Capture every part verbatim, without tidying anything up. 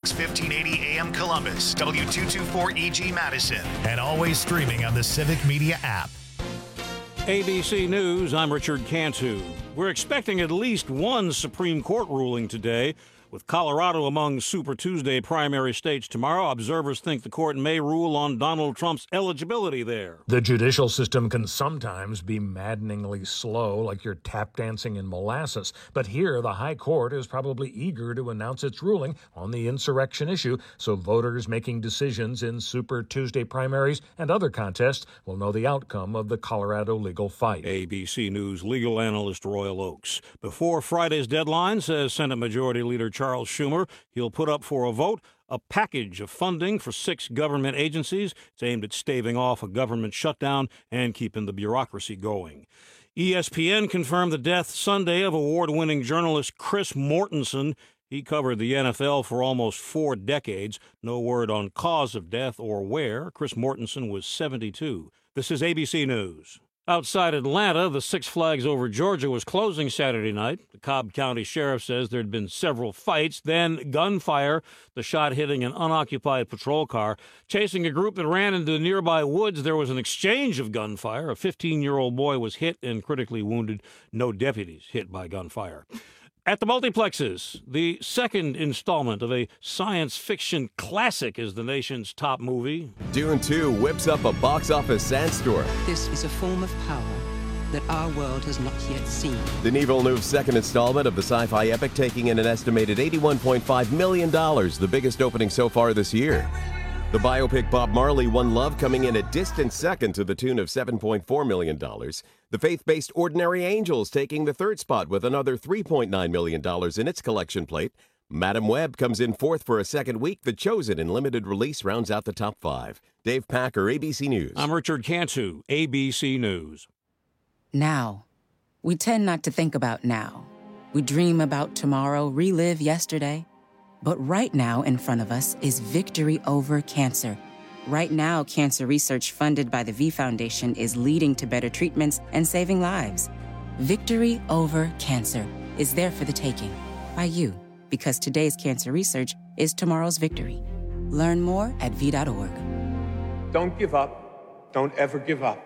six fifteen eighty A M Columbus, W two twenty-four E G Madison, and always streaming on the Civic Media app. A B C News, I'm Richard Cantu. We're expecting at least one Supreme Court ruling today. With Colorado among Super Tuesday primary states tomorrow, observers think the court may rule on Donald Trump's eligibility there. The judicial system can sometimes be maddeningly slow, like you're tap dancing in molasses. But here, the High Court is probably eager to announce its ruling on the insurrection issue, so voters making decisions in Super Tuesday primaries and other contests will know the outcome of the Colorado legal fight. A B C News legal analyst Royal Oakes. Before Friday's deadline, says Senate Majority Leader Charles Schumer, he'll put up for a vote a package of funding for six government agencies. It's aimed at staving off a government shutdown and keeping the bureaucracy going. E S P N confirmed the death Sunday of award-winning journalist Chris Mortensen. He covered the N F L for almost four decades. No word on cause of death or where. Chris Mortensen was seventy-two. This is A B C News. Outside Atlanta, the Six Flags Over Georgia was closing Saturday night. The Cobb County Sheriff says there had been several fights, then gunfire, the shot hitting an unoccupied patrol car. Chasing a group that ran into the nearby woods, there was an exchange of gunfire. A fifteen-year-old boy was hit and critically wounded. No deputies hit by gunfire. At the multiplexes, the second installment of a science fiction classic is the nation's top movie. Dune two whips up a box office sandstorm. This is a form of power that our world has not yet seen. Denis Villeneuve's second installment of the sci-fi epic taking in an estimated eighty-one point five million dollars, the biggest opening so far this year. The biopic Bob Marley, One Love, coming in a distant second to the tune of seven point four million dollars. The faith-based Ordinary Angels taking the third spot with another three point nine million dollars in its collection plate. Madam Web comes in fourth for a second week. The Chosen in limited release rounds out the top five. Dave Packer, A B C News. I'm Richard Cantu, A B C News. Now. We tend not to think about now. We dream about tomorrow, relive yesterday. But right now in front of us is victory over cancer. Right now, cancer research funded by the V Foundation is leading to better treatments and saving lives. Victory over cancer is there for the taking by you, because today's cancer research is tomorrow's victory. Learn more at v dot org. Don't give up. Don't ever give up.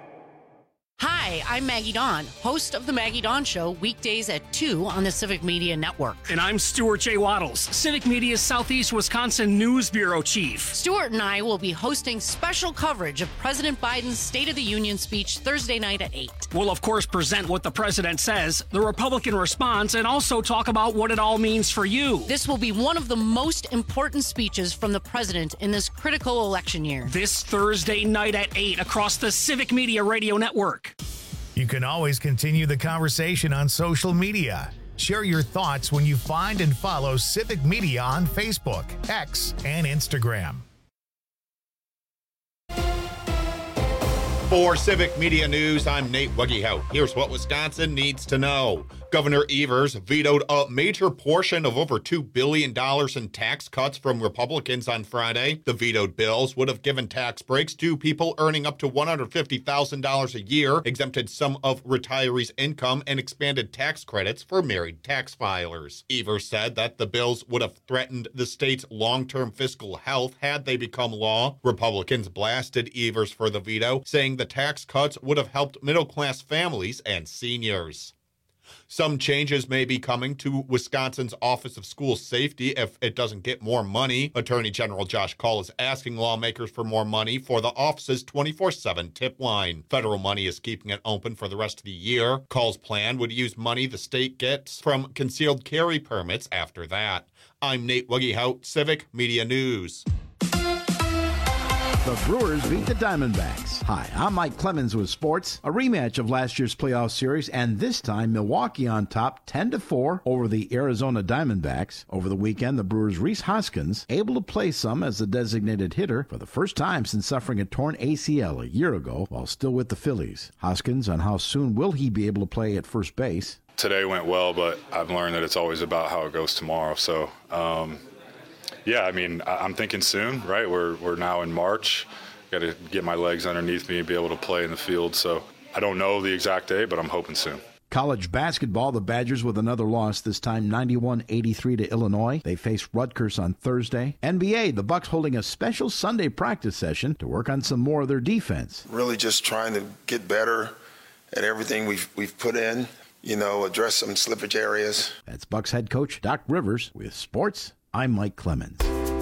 Hi, I'm Maggie Dawn, host of The Maggie Dawn Show, weekdays at two on the Civic Media Network. And I'm Stuart J. Waddles, Civic Media's Southeast Wisconsin News Bureau Chief. Stuart and I will be hosting special coverage of President Biden's State of the Union speech Thursday night at eight. We'll, of course, present what the president says, the Republican response, and also talk about what it all means for you. This will be one of the most important speeches from the president in this critical election year. This Thursday night at eight across the Civic Media Radio Network. You can always continue the conversation on social media. Share your thoughts when you find and follow Civic Media on Facebook, X, and Instagram. For Civic Media News, I'm Nate Wuggehout. Here's what Wisconsin needs to know. Governor Evers vetoed a major portion of over two billion dollars in tax cuts from Republicans on Friday. The vetoed bills would have given tax breaks to people earning up to one hundred fifty thousand dollars a year, exempted some of retirees' income, and expanded tax credits for married tax filers. Evers said that the bills would have threatened the state's long-term fiscal health had they become law. Republicans blasted Evers for the veto, saying the tax cuts would have helped middle-class families and seniors. Some changes may be coming to Wisconsin's Office of School Safety if it doesn't get more money. Attorney General Josh Cull is asking lawmakers for more money for the office's twenty-four seven tip line. Federal money is keeping it open for the rest of the year. Cull's plan would use money the state gets from concealed carry permits after that. I'm Nate Wuggehout, Civic Media News. The Brewers beat the Diamondbacks. Hi, I'm Mike Clemens with sports. A rematch of last year's playoff series, and this time Milwaukee on top ten to four over the Arizona Diamondbacks. Over the weekend, the Brewers' Rhys Hoskins able to play some as the designated hitter for the first time since suffering a torn A C L a year ago while still with the Phillies. Hoskins on how soon will he be able to play at first base. Today went well, but I've learned that it's always about how it goes tomorrow. So, um, yeah, I mean, I'm thinking soon, right? We're we're now in March. Got to get my legs underneath me and be able to play in the field. So I don't know the exact day, but I'm hoping soon. College basketball, the Badgers with another loss, this time ninety-one eighty-three to Illinois. They face Rutgers on Thursday. N B A, the Bucks holding a special Sunday practice session to work on some more of their defense. Really just trying to get better at everything we've we've put in, you know, address some slippage areas. That's Bucks head coach Doc Rivers. With sports, I'm Mike Clemens.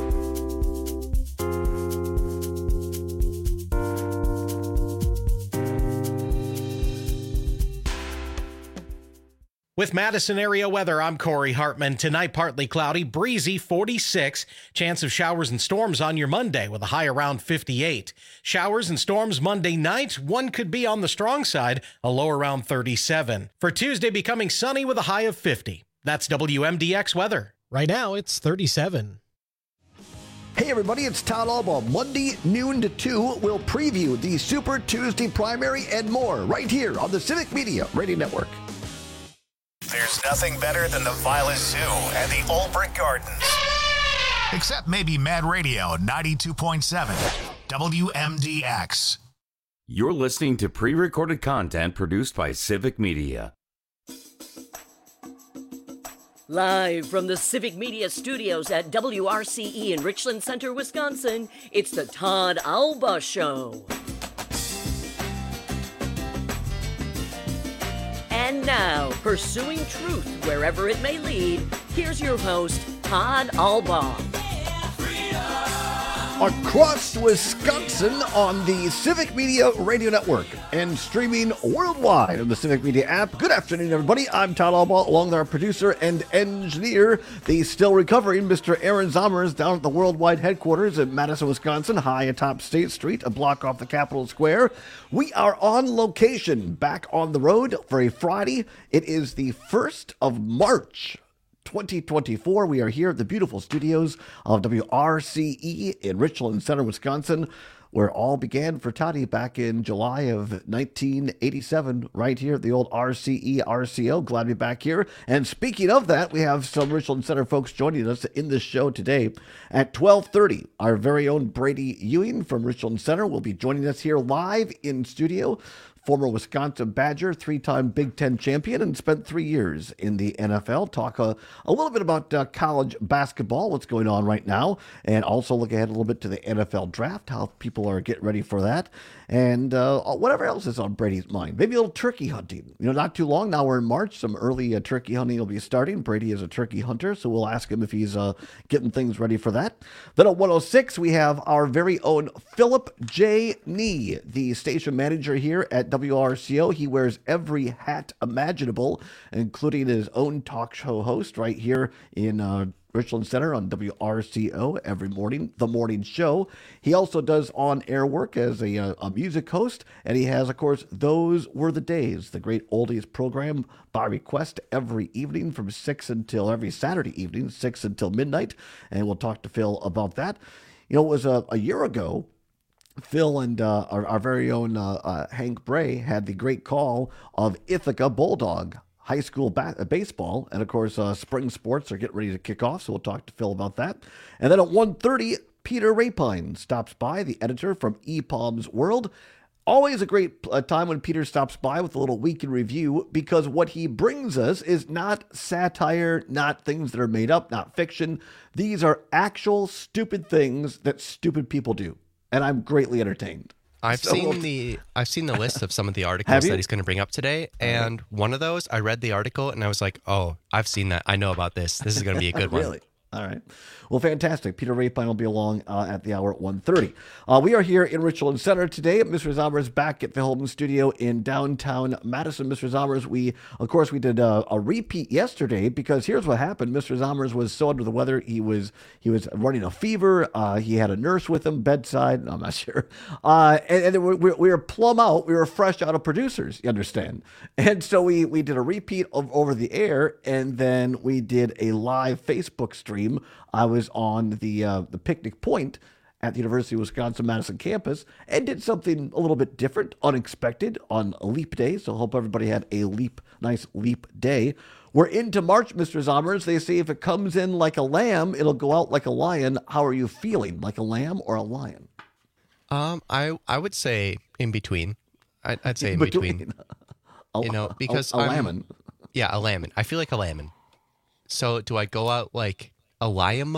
With Madison area weather, I'm Corey Hartman. Tonight, partly cloudy, breezy, forty-six. Chance of showers and storms on your Monday with a high around fifty-eight. Showers and storms Monday night. One could be on the strong side, a low around thirty-seven. For Tuesday, becoming sunny with a high of fifty. That's W M D X weather. Right now, it's thirty-seven. Hey everybody, it's Todd Albaugh. Monday, noon to two, we'll preview the Super Tuesday primary and more right here on the Civic Media Radio Network. There's nothing better than the Violet Zoo and the Olbrich Gardens. Except maybe Mad Radio ninety-two point seven W M D X. You're listening to pre-recorded content produced by Civic Media. Live from the Civic Media Studios at W R C E in Richland Center, Wisconsin, it's the Todd Albaugh Show. And now, pursuing truth wherever it may lead, here's your host, Todd Albaugh. Across Wisconsin on the Civic Media Radio Network and streaming worldwide on the Civic Media app. Good afternoon, everybody. I'm Todd Albaugh, along with our producer and engineer, the still recovering Mister Aaron Zommers, down at the worldwide headquarters in Madison, Wisconsin, high atop State Street, a block off the Capitol Square. We are on location, back on the road for a Friday. It is the first of March. twenty twenty-four. We are here at the beautiful studios of W R C E in Richland Center, Wisconsin, where all began for Toddy back in July of nineteen eighty-seven, right here at the old R C E R C O. Glad to be back here. And speaking of that, we have some Richland Center folks joining us in this show today. At twelve thirty, our very own Brady Ewing from Richland Center will be joining us here live in studio. Former Wisconsin Badger, three-time Big Ten champion, and spent three years in the N F L. Talk a, a little bit about uh, college basketball, what's going on right now, and also look ahead a little bit to the N F L draft, how people are getting ready for that, and uh, whatever else is on Brady's mind. Maybe a little turkey hunting. You know, not too long. Now we're in March. Some early uh, turkey hunting will be starting. Brady is a turkey hunter, so we'll ask him if he's uh, getting things ready for that. Then at one oh six, we have our very own Philip J. Nee, the station manager here at W R C O. He wears every hat imaginable, including his own talk show host right here in uh, Richland Center on W R C O every morning, The Morning Show. He also does on-air work as a, uh, a music host, and he has, of course, Those Were the Days, the great oldies program by request every evening from six until, every Saturday evening, six until midnight, and we'll talk to Phil about that. You know, it was a, a year ago, Phil and uh, our, our very own uh, uh, Hank Bray had the great call of Ithaca Bulldog high school ba- baseball. And, of course, uh, spring sports are getting ready to kick off, so we'll talk to Phil about that. And then at one thirty, Peter Rapine stops by, the editor from E Palms World. Always a great uh, time when Peter stops by with a little week in review, because what he brings us is not satire, not things that are made up, not fiction. These are actual stupid things that stupid people do. And I'm greatly entertained. I've so, seen the I've seen the list of some of the articles that he's going to bring up today, and uh, one of those, I read the article and I was like, oh, I've seen that. I know about this. This is going to be a good really? one. All right. Well, fantastic. Peter Rapine will be along uh, at the hour at one thirty. Uh, we are here in Richland Center today. Mister Zommers back at the Holden Studio in downtown Madison. Mister Zommers, we, of course, we did a, a repeat yesterday, because here's what happened. Mister Zommers was so under the weather. He was he was running a fever. Uh, he had a nurse with him bedside. I'm not sure. Uh, and and we, we were plumb out. We were fresh out of producers, you understand. And so we, we did a repeat of over the air, and then we did a live Facebook stream. I was on the uh, the Picnic Point at the University of Wisconsin-Madison campus and did something a little bit different, unexpected, on a leap day. So I hope everybody had a leap, nice leap day. We're into March, Mister Zommers. They say if it comes in like a lamb, it'll go out like a lion. How are you feeling? Like a lamb or a lion? Um, I I would say in between. I'd, I'd say in, in between. between. You know, because a, a I'm- lemon. Yeah, a lemon. I feel like a lemon. So do I go out like a lime?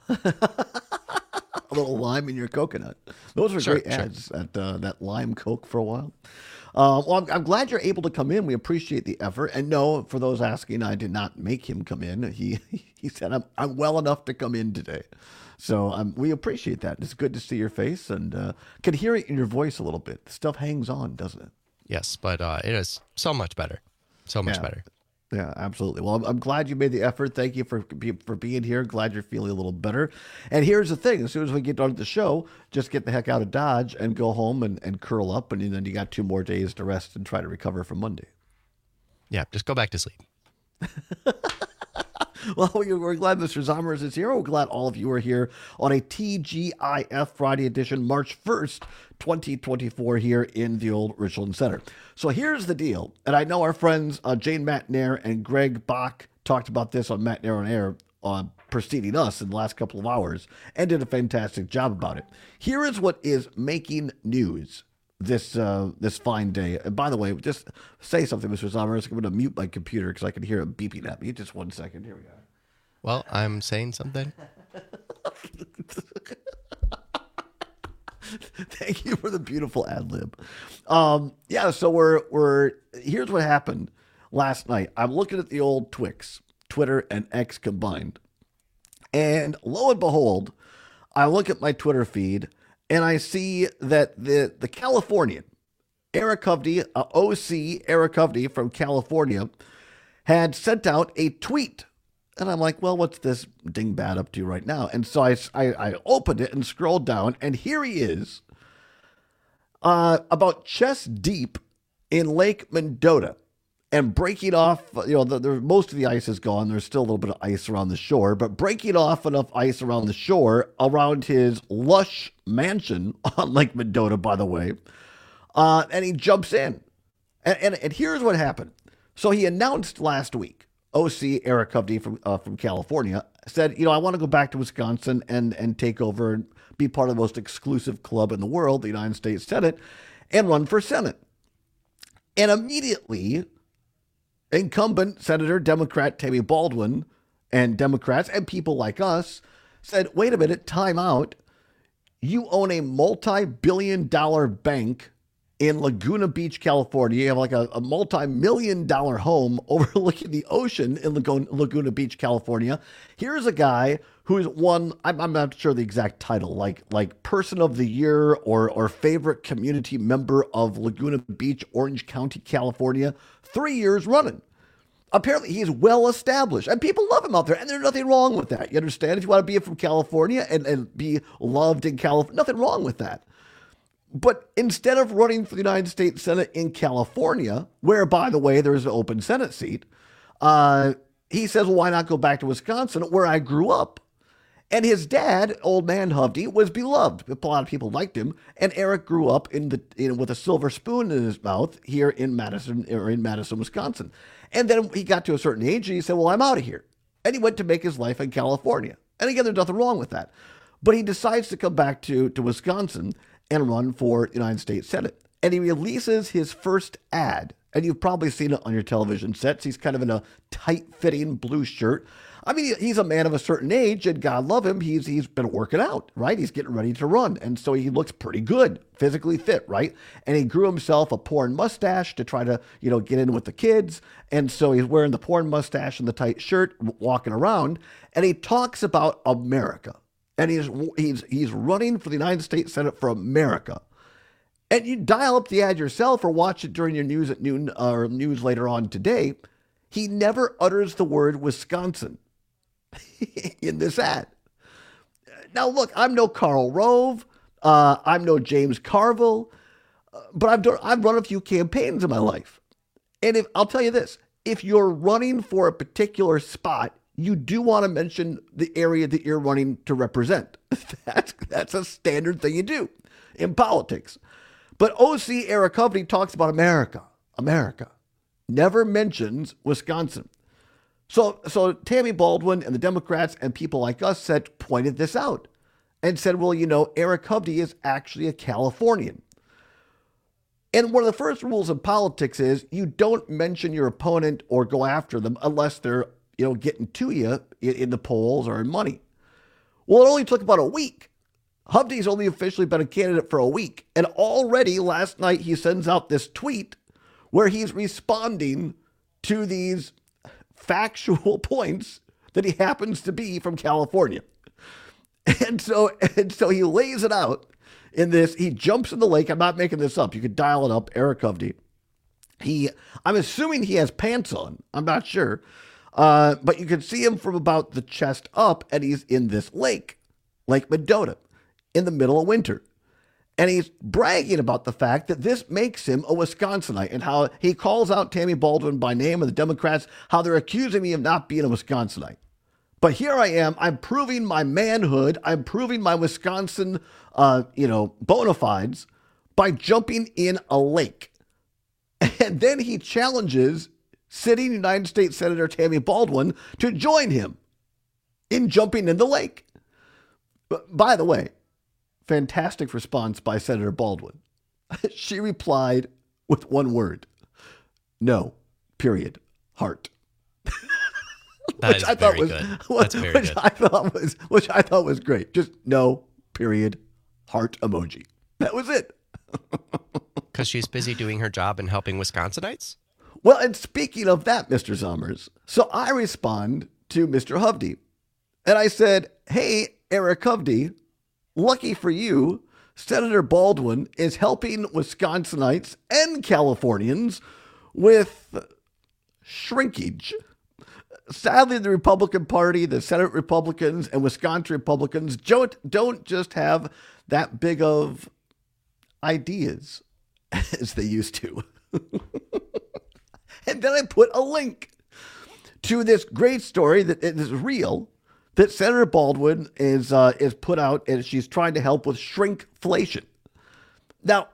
A little lime in your coconut. Those were Sure, great sure. ads at uh, that lime Coke for a while. Uh, well, I'm, I'm glad you're able to come in. We appreciate the effort. And no, for those asking, I did not make him come in. He he said, I'm, I'm well enough to come in today. So um, we appreciate that. It's good to see your face and uh, can hear it in your voice a little bit. The stuff hangs on, doesn't it? Yes, but uh, it is so much better. So much Yeah. better. Yeah, absolutely. Well, I'm, I'm glad you made the effort. Thank you for for being here. Glad you're feeling a little better. And here's the thing. As soon as we get done with the show, just get the heck out of Dodge and go home and, and curl up. And then you got two more days to rest and try to recover from Monday. Yeah, just go back to sleep. Well, we- we're glad Mister Zommers is here. We're glad all of you are here on a T G I F Friday edition, March first, twenty twenty-four, here in the old Richland Center. So here's the deal. And I know our friends uh, Jane Matnair and Greg Bach talked about this on Matnair on Air uh, preceding us in the last couple of hours and did a fantastic job about it. Here is what is making news this uh, this fine day. And by the way, just say something, Mister Zommers. I'm going to mute my computer because I can hear it beeping at me. Just one second. Here we go. Well, I'm saying something. Thank you for the beautiful ad lib. Um, yeah, so we're we're here's what happened last night. I'm looking at the old Twix, Twitter and X combined, and lo and behold, I look at my Twitter feed and I see that the the Californian Eric Hovde, uh, O C Eric Hovde from California, had sent out a tweet. And I'm like, well, what's this dingbat up to right now? And so I, I, I opened it and scrolled down, and here he is uh, about chest deep in Lake Mendota and breaking off, you know, the, the, most of the ice is gone. There's still a little bit of ice around the shore, but breaking off enough ice around the shore around his lush mansion on Lake Mendota, by the way. Uh, and he jumps in. And, and, and here's what happened. So he announced last week, O C Eric Hovde from uh, from California said, you know, I want to go back to Wisconsin and and take over and be part of the most exclusive club in the world, the United States Senate, and run for Senate. And immediately, incumbent Senator Democrat Tammy Baldwin and Democrats and people like us said, wait a minute, time out. You own a multi-billion dollar bank in Laguna Beach, California. You have like a, a multi-million dollar home overlooking the ocean in Laguna, Laguna Beach, California. Here's a guy who's won, I'm, I'm not sure the exact title, like like Person of the Year or, or Favorite Community Member of Laguna Beach, Orange County, California, three years running. Apparently, he's well established, and people love him out there, and there's nothing wrong with that. You understand? If you want to be from California and, and be loved in California, nothing wrong with that. But instead of running for the United States Senate in California, where, by the way, there's an open Senate seat, uh, he says, well, why not go back to Wisconsin, where I grew up? And his dad, old man Hovde, was beloved. A lot of people liked him. And Eric grew up in the in, with a silver spoon in his mouth here in Madison, or in Madison, Wisconsin. And then he got to a certain age, and he said, well, I'm out of here. And he went to make his life in California. And again, there's nothing wrong with that. But he decides to come back to, to Wisconsin and run for the United States Senate. And he releases his first ad. And you've probably seen it on your television sets. He's kind of in a tight-fitting blue shirt. I mean, he's a man of a certain age, and God love him, he's he's been working out, right? He's getting ready to run. And so he looks pretty good, physically fit, right? And he grew himself a porn mustache to try to, you know, get in with the kids. And so he's wearing the porn mustache and the tight shirt, walking around. And he talks about America. And he's he's he's running for the United States Senate for America. And you dial up the ad yourself or watch it during your news at noon or news later on today. He never utters the word Wisconsin in this ad. Now, look, I'm no Karl Rove. Uh, I'm no James Carville. Uh, but I've done I've run a few campaigns in my life. And if I'll tell you this, if you're running for a particular spot, you do want to mention the area that you're running to represent. That's, that's a standard thing you do in politics. But O C Eric Hovde talks about America, America, never mentions Wisconsin. So, so Tammy Baldwin and the Democrats and people like us said, pointed this out and said, well, you know, Eric Hovde is actually a Californian. And one of the first rules of politics is you don't mention your opponent or go after them unless they're, you know, getting to you in, in the polls or in money. Well, it only took about a week. Hovde's only officially been a candidate for a week. And already last night he sends out this tweet where he's responding to these factual points that he happens to be from California. And so, and so he lays it out in this. He jumps in the lake. I'm not making this up. You could dial it up. Eric Hovde. He, I'm assuming he has pants on. I'm not sure. Uh, but you can see him from about the chest up, and he's in this lake, Lake Mendota, in the middle of winter. And he's bragging about the fact that this makes him a Wisconsinite and how he calls out Tammy Baldwin by name and the Democrats, how they're accusing me of not being a Wisconsinite. But here I am. I'm proving my manhood. I'm proving my Wisconsin, uh, you know, bona fides by jumping in a lake. And then he challenges sitting United States Senator Tammy Baldwin to join him in jumping in the lake. By the way, fantastic response by Senator Baldwin. She replied with one word. No, period, heart. That which is I thought very was, good. Which, That's very which good. I thought was, which I thought was great. Just no, period, heart emoji. That was it. Because she's busy doing her job and helping Wisconsinites? Well, and speaking of that, Mister Zommers, so I respond to Mister Hovde, and I said, hey, Eric Hovde, lucky for you, Senator Baldwin is helping Wisconsinites and Californians with shrinkage. Sadly, the Republican Party, the Senate Republicans, and Wisconsin Republicans don't, don't just have that big of ideas as they used to. And then I put a link to this great story that is real, that Senator Baldwin is uh, is put out, and she's trying to help with shrinkflation. Now,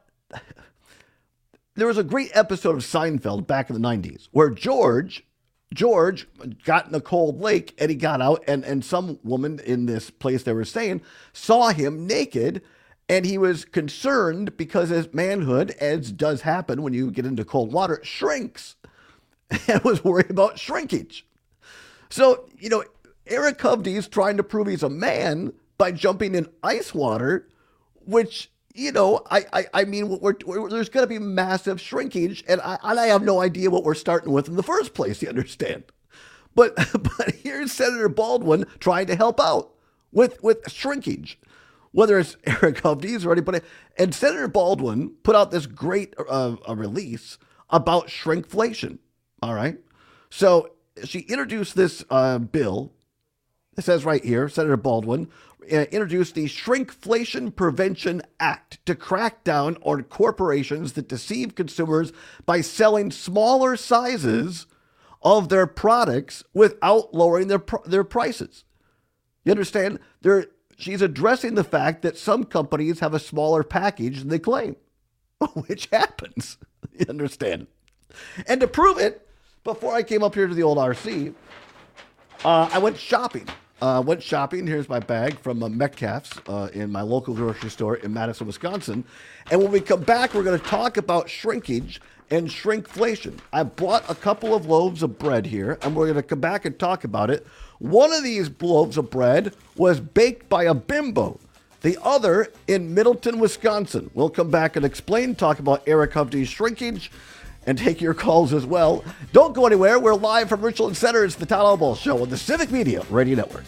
there was a great episode of Seinfeld back in the nineties where George... George got in a cold lake and he got out, and, and some woman in this place they were staying saw him naked, and he was concerned because his manhood, as does happen when you get into cold water, shrinks, and was worried about shrinkage. So, you know, Eric Hovde is trying to prove he's a man by jumping in ice water, which, you know, I I, I mean, we're, we're, there's going to be massive shrinkage, and I, and I have no idea what we're starting with in the first place, you understand? But but here's Senator Baldwin trying to help out with, with shrinkage, whether it's Eric Hovde's or anybody. And Senator Baldwin put out this great uh, a release about shrinkflation, all right? So she introduced this uh, bill. It says right here, Senator Baldwin uh, introduced the Shrinkflation Prevention Act to crack down on corporations that deceive consumers by selling smaller sizes of their products without lowering their pr- their prices. You understand? They're, she's addressing the fact that some companies have a smaller package than they claim, which happens. You understand? And to prove it, before I came up here to the old R C, uh, I went shopping. Uh, went shopping. Here's my bag from uh, Metcalf's uh, in my local grocery store in Madison, Wisconsin. And when we come back, we're going to talk about shrinkage and shrinkflation. I bought a couple of loaves of bread here, and we're going to come back and talk about it. One of these loaves of bread was baked by a bimbo. The other in Middleton, Wisconsin. We'll come back and explain, talk about Eric Hovde's shrinkage, and take your calls as well. Don't go anywhere. We're live from Richland Center. It's the Todd Albaugh Show on the Civic Media Radio Network.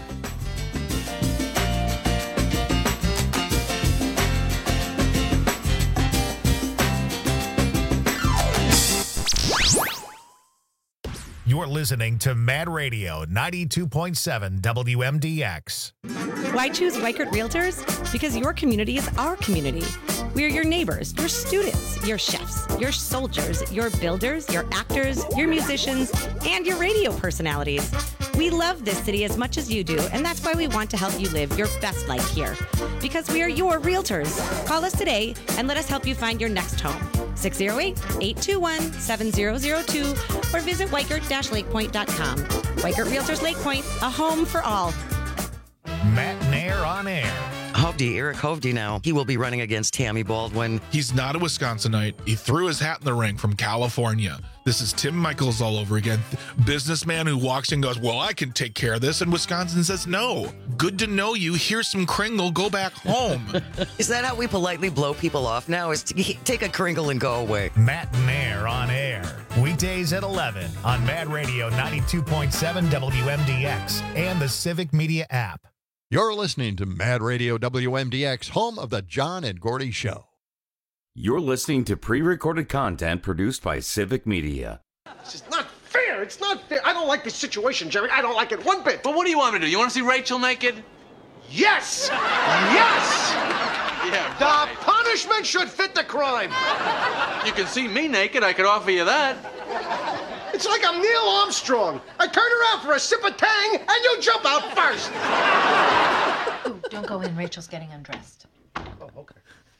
You're listening to Mad Radio ninety-two point seven W M D X. Why choose Weichert Realtors? Because your community is our community. We are your neighbors, your students, your chefs, your soldiers, your builders, your actors, your musicians, and your radio personalities. We love this city as much as you do, and that's why we want to help you live your best life here. Because we are your realtors. Call us today and let us help you find your next home. six oh eight, eight two one, seven oh oh two or visit weichert dash lake point dot com. Weichert Realtors Lake Point, a home for all. Matt Nair on air. Hovde Hovde, Eric Hovde now. He will be running against Tammy Baldwin. He's not a Wisconsinite. He threw his hat in the ring from California. This is Tim Michaels all over again. Businessman who walks in and goes, well, I can take care of this. And Wisconsin says, no. Good to know you. Here's some Kringle. Go back home. Is that how we politely blow people off now? Is to take a Kringle and go away? Matt and Mayor on air. Weekdays at eleven on Mad Radio ninety-two point seven W M D X and the Civic Media app. You're listening to Mad Radio W M D X, home of the John and Gordy Show. You're listening to pre-recorded content produced by Civic Media. This is not fair. It's not fair. I don't like this situation, Jerry. I don't like it one bit. But what do you want me to do? You want to see Rachel naked? Yes! Yes! Yeah, the right. punishment should fit the crime. You can see me naked. I could offer you that. It's like I'm Neil Armstrong. I turn around for a sip of Tang, and you jump out first. Ooh, don't go in. Rachel's getting undressed. Oh, okay.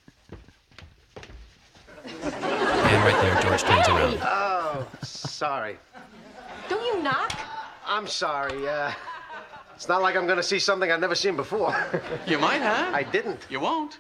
And right there, George turns around. Oh, sorry. Don't you knock? I'm sorry. Uh, it's not like I'm going to see something I've never seen before. You might have. I didn't. You won't.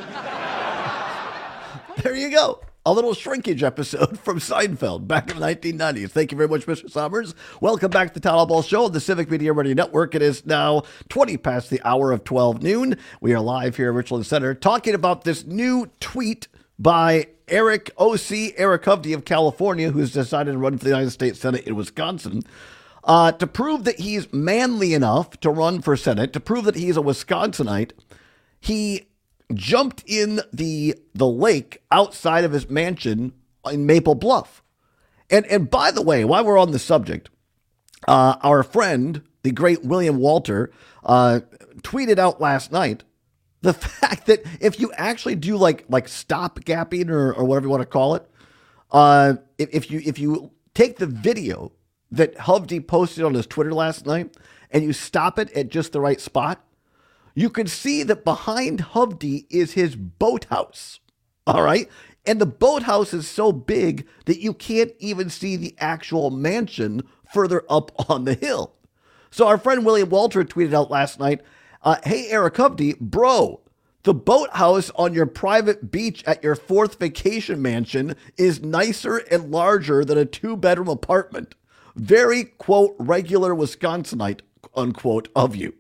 There you go. A little shrinkage episode from Seinfeld back in the nineteen nineties. Thank you very much, Mister Summers. Welcome back to the Town Hall Ball Show on the Civic Media Radio Network. It is now twenty past the hour of twelve noon. We are live here at Richland Center talking about this new tweet by Eric O C, Eric Hovde of California, who's decided to run for the United States Senate in Wisconsin, uh, to prove that he's manly enough to run for Senate, to prove that he's a Wisconsinite. He jumped in the the lake outside of his mansion in Maple Bluff. And and by the way, while we're on the subject, uh, our friend, the great William Walter, uh, tweeted out last night the fact that if you actually do like like stop-gapping or, or whatever you want to call it, uh, if, if you if you take the video that Hovde posted on his Twitter last night and you stop it at just the right spot, you can see that behind Hovde is his boathouse. All right. And the boathouse is so big that you can't even see the actual mansion further up on the hill. So our friend William Walter tweeted out last night, uh, hey, Eric Hovde, bro, the boathouse on your private beach at your fourth vacation mansion is nicer and larger than a two-bedroom apartment. Very, quote, regular Wisconsinite, unquote, of you.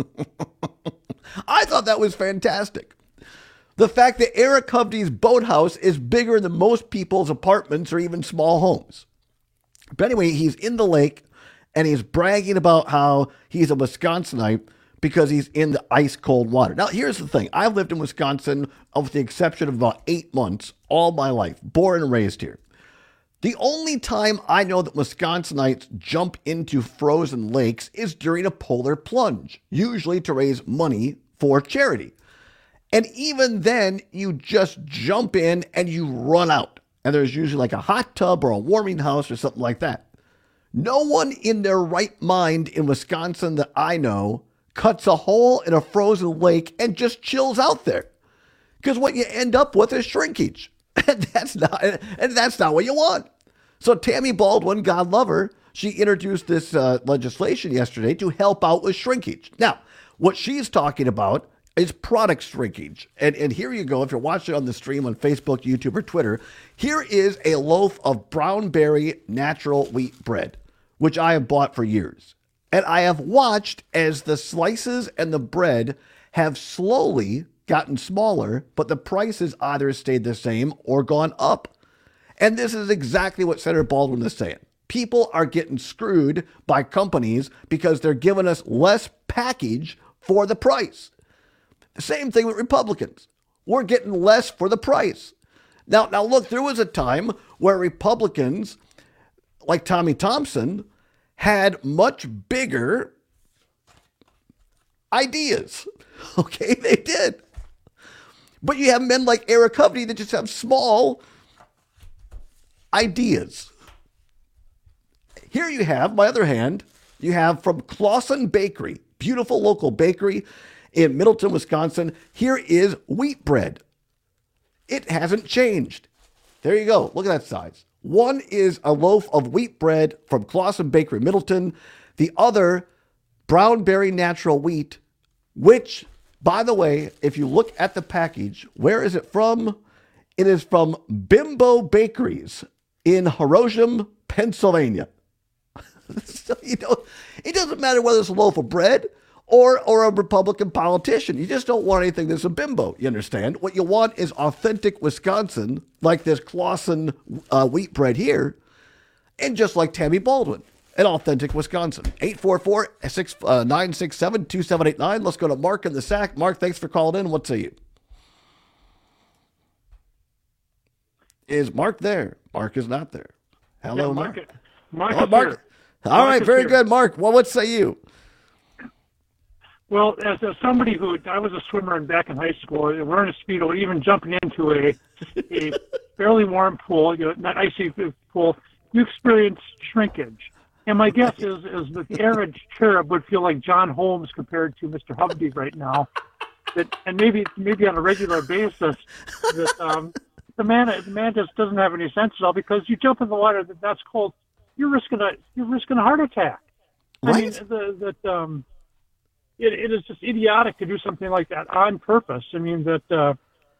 I thought that was fantastic. The fact that Eric Hovde's boathouse is bigger than most people's apartments or even small homes. But anyway, he's in the lake and he's bragging about how he's a Wisconsinite because he's in the ice cold water. Now, here's the thing. I've lived in Wisconsin, with the exception of about eight months, all my life, born and raised here. The only time I know that Wisconsinites jump into frozen lakes is during a polar plunge, usually to raise money for charity. And even then, you just jump in and you run out. And there's usually like a hot tub or a warming house or something like that. No one in their right mind in Wisconsin that I know cuts a hole in a frozen lake and just chills out there. Because what you end up with is shrinkage. And that's not and that's not what you want. So Tammy Baldwin, God love her, she introduced this uh, legislation yesterday to help out with shrinkage. Now, what she's talking about is product shrinkage. And, and here you go. If you're watching on the stream on Facebook, YouTube, or Twitter, here is a loaf of brown berry natural wheat bread, which I have bought for years. And I have watched as the slices and the bread have slowly gotten smaller, but the prices either stayed the same or gone up. And this is exactly what Senator Baldwin is saying. People are getting screwed by companies because they're giving us less package for the price. The same thing with Republicans. We're getting less for the price. Now, now look, there was a time where Republicans, like Tommy Thompson, had much bigger ideas. Okay, they did. But you have men like Eric Hovde that just have small ideas. Here you have, my other hand, you have from Clausen Bakery, beautiful local bakery in Middleton, Wisconsin. Here is wheat bread. It hasn't changed. There you go. Look at that size. One is a loaf of wheat bread from Clausen Bakery, Middleton. The other, brown berry natural wheat, which By the way, if you look at the package, where is it from? It is from Bimbo Bakeries in Horsham, Pennsylvania. So, you know, it doesn't matter whether it's a loaf of bread or or a Republican politician. You just don't want anything that's a bimbo, you understand? What you want is authentic Wisconsin, like this Clausen uh, wheat bread here, and just like Tammy Baldwin, an authentic Wisconsin. eight four four, nine six seven, two seven eight nine. Let's go to Mark in the Sack. Mark, thanks for calling in. What say you? Is Mark there? Mark is not there. Hello, yeah, Mark. Mark. Mark, oh, Mark. Here. All Mark right, very here. good, Mark. Well, what say you? Well, as, as somebody who, I was a swimmer and back in high school, wearing a Speedo, even jumping into a a fairly warm pool, you know, not icy pool, you experience shrinkage. And my guess is is that the average cherub would feel like John Holmes compared to Mister Hovde right now. That, and maybe maybe on a regular basis, that um, the man the man just doesn't have any sense at all, because you jump in the water that that's cold, you're risking a you're risking a heart attack. Right. I mean, the, that um, it it is just idiotic to do something like that on purpose. I mean that uh,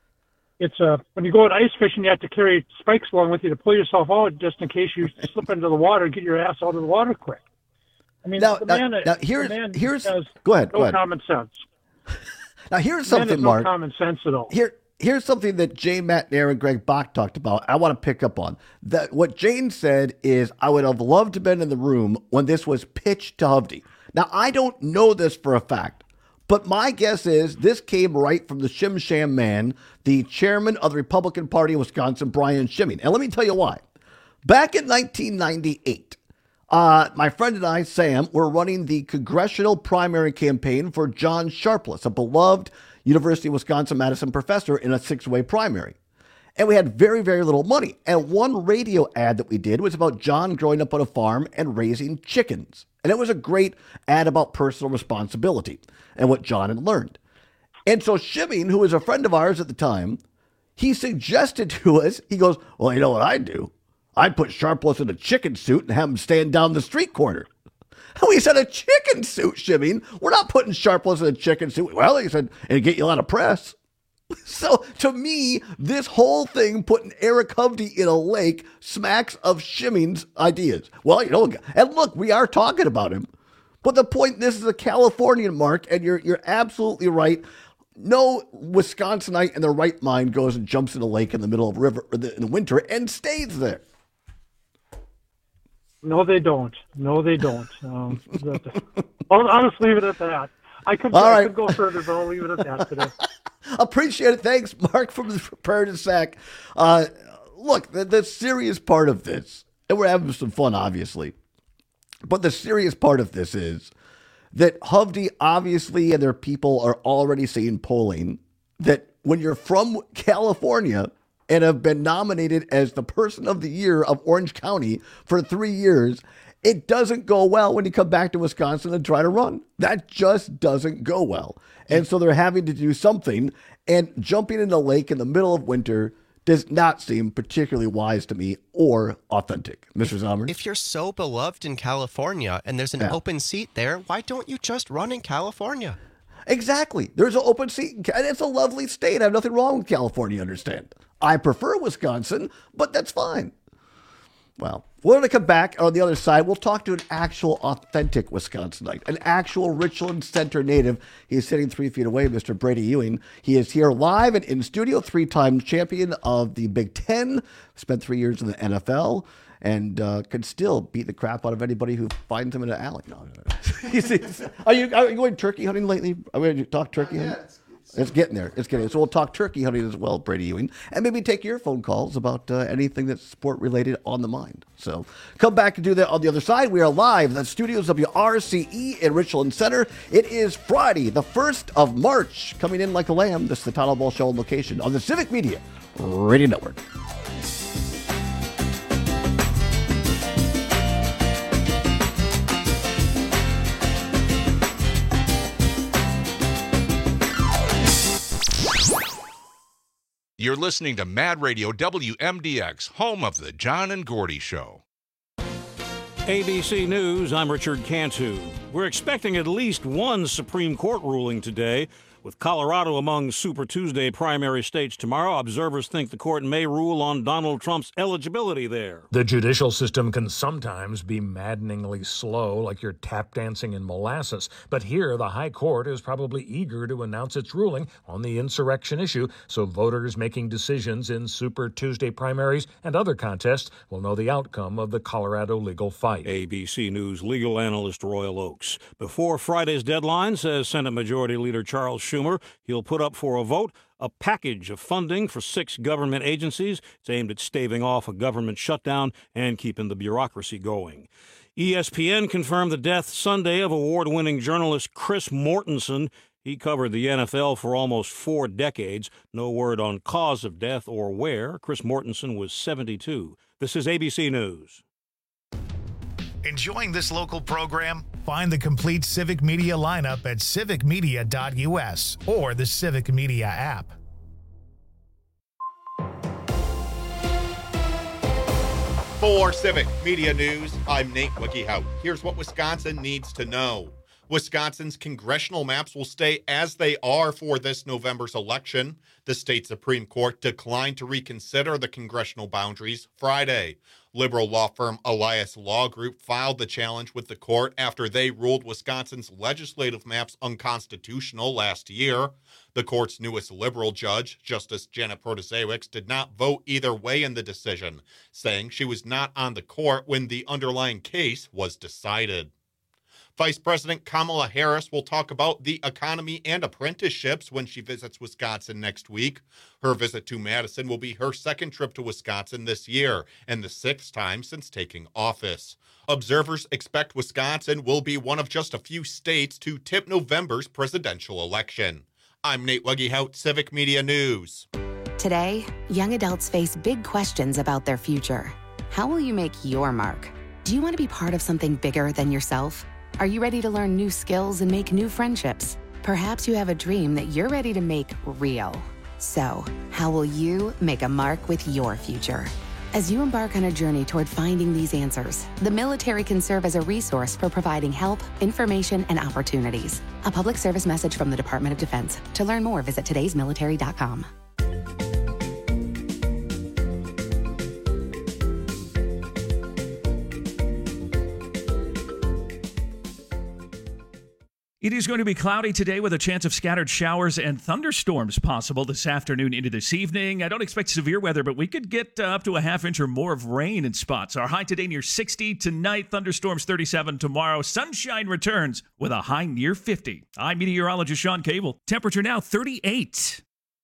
it's uh, when you go out ice fishing, you have to carry spikes along with you to pull yourself out just in case you slip into the water and get your ass out of the water quick. I mean, Now- the now- man, now the here's- man here's- has go ahead, no go ahead. common sense. Now, here's The man has something, no Mark. common sense at all. Here, here's something that Jay McNair and Greg Bach talked about. I want to pick up on that. What Jane said is, I would have loved to have been in the room when this was pitched to Hovde. Now, I don't know this for a fact, but my guess is this came right from the Shim Sham man, the chairman of the Republican Party of Wisconsin, Brian Schimming. And let me tell you why. Back in nineteen ninety-eight, uh, my friend and I, Sam, were running the congressional primary campaign for John Sharpless, a beloved University of Wisconsin-Madison professor in a six-way primary. And we had very, very little money. And one radio ad that we did was about John growing up on a farm and raising chickens. And it was a great ad about personal responsibility and what John had learned. And so Schimming, who was a friend of ours at the time, he suggested to us, he goes, well, you know what I'd do? I'd put Sharpless in a chicken suit and have him stand down the street corner. And we said, a chicken suit, Schimming? We're not putting Sharpless in a chicken suit. Well, he said, it'd get you a lot of press. So to me, this whole thing, putting Eric Hovde in a lake, smacks of Schimming's ideas. Well, you know, and look, we are talking about him. But the point, this is a Californian, Mark, and you're you're absolutely right. No Wisconsinite in their right mind goes and jumps in a lake in the middle of a river in the winter and stays there. No, they don't. No, they don't. Um, I'll, I'll just leave it at that. I could, All I right. could go further, but I'll leave it at that today. Appreciate it. Thanks, Mark, from the Prepared and Sack. Uh, look, the, the serious part of this, and we're having some fun, obviously, but the serious part of this is that Hovde, obviously, and their people are already seeing polling that when you're from California and have been nominated as the person of the year of Orange County for three years, it doesn't go well when you come back to Wisconsin and try to run. That just doesn't go well. And so they're having to do something, and jumping in a lake in the middle of winter does not seem particularly wise to me or authentic. Mister Zomer? If you're so beloved in California and there's an Yeah. open seat there, why don't you just run in California? Exactly. There's an open seat, and it's a lovely state. I have nothing wrong with California, understand. I prefer Wisconsin, but that's fine. Well, we're going to come back on the other side. We'll talk to an actual authentic Wisconsinite, an actual Richland Center native. He's sitting three feet away, Mister Brady Ewing. He is here live and in studio, three-time champion of the Big Ten, spent three years in the N F L, and uh, can still beat the crap out of anybody who finds him in an alley. No, no, no. He's- he's- are, you, are you going turkey hunting lately? Are we going to talk turkey hunting? It's getting there. It's getting there. So we'll talk turkey hunting as well, Brady Ewing, and maybe take your phone calls about uh, anything that's sport related on the mind. So come back and do that on the other side. We are live. The studios W R C E in Richland Center. It is Friday, the first of March, coming in like a lamb. This is the Todd Ball Show on location on the Civic Media Radio Network. You're listening to Mad Radio W M D X, home of the John and Gordy Show. A B C News, I'm Richard Cantu. We're expecting at least one Supreme Court ruling today With Colorado among Super Tuesday primary states tomorrow, observers think the court may rule on Donald Trump's eligibility there. The judicial system can sometimes be maddeningly slow, like you're tap dancing in molasses. But here, the high court is probably eager to announce its ruling on the insurrection issue, so voters making decisions in Super Tuesday primaries and other contests will know the outcome of the Colorado legal fight. A B C News legal analyst Royal Oakes. Before Friday's deadline, says Senate Majority Leader Charles Schumer, he'll put up for a vote a package of funding for six government agencies. It's aimed at staving off a government shutdown and keeping the bureaucracy going. E S P N confirmed the death Sunday of award-winning journalist Chris Mortensen. He covered the N F L for almost four decades. No word on cause of death or where. Chris Mortensen was seventy-two. This is A B C News. Enjoying this local program? Find the complete Civic Media lineup at civic media dot u s or the Civic Media app. For Civic Media News, I'm Nate Wickyhout. Here's what Wisconsin needs to know. Wisconsin's congressional maps will stay as they are for this November's election. The state Supreme Court declined to reconsider the congressional boundaries Friday. Liberal law firm Elias Law Group filed the challenge with the court after they ruled Wisconsin's legislative maps unconstitutional last year. The court's newest liberal judge, Justice Janet Protasiewicz, did not vote either way in the decision, saying she was not on the court when the underlying case was decided. Vice President Kamala Harris will talk about the economy and apprenticeships when she visits Wisconsin next week. Her visit to Madison will be her second trip to Wisconsin this year and the sixth time since taking office. Observers expect Wisconsin will be one of just a few states to tip November's presidential election. I'm Nate Wuggyhout, Civic Media News. Today, young adults face big questions about their future. How will you make your mark? Do you want to be part of something bigger than yourself? Are you ready to learn new skills and make new friendships? Perhaps you have a dream that you're ready to make real. So, how will you make a mark with your future? As you embark on a journey toward finding these answers, the military can serve as a resource for providing help, information, and opportunities. A public service message from the Department of Defense. To learn more, visit todays military dot com. It is going to be cloudy today with a chance of scattered showers and thunderstorms possible this afternoon into this evening. I don't expect severe weather, but we could get uh, up to a half inch or more of rain in spots. Our high today near sixty. Tonight, thunderstorms thirty-seven. Tomorrow, sunshine returns with a high near fifty. I'm meteorologist Sean Cable. Temperature now thirty-eight.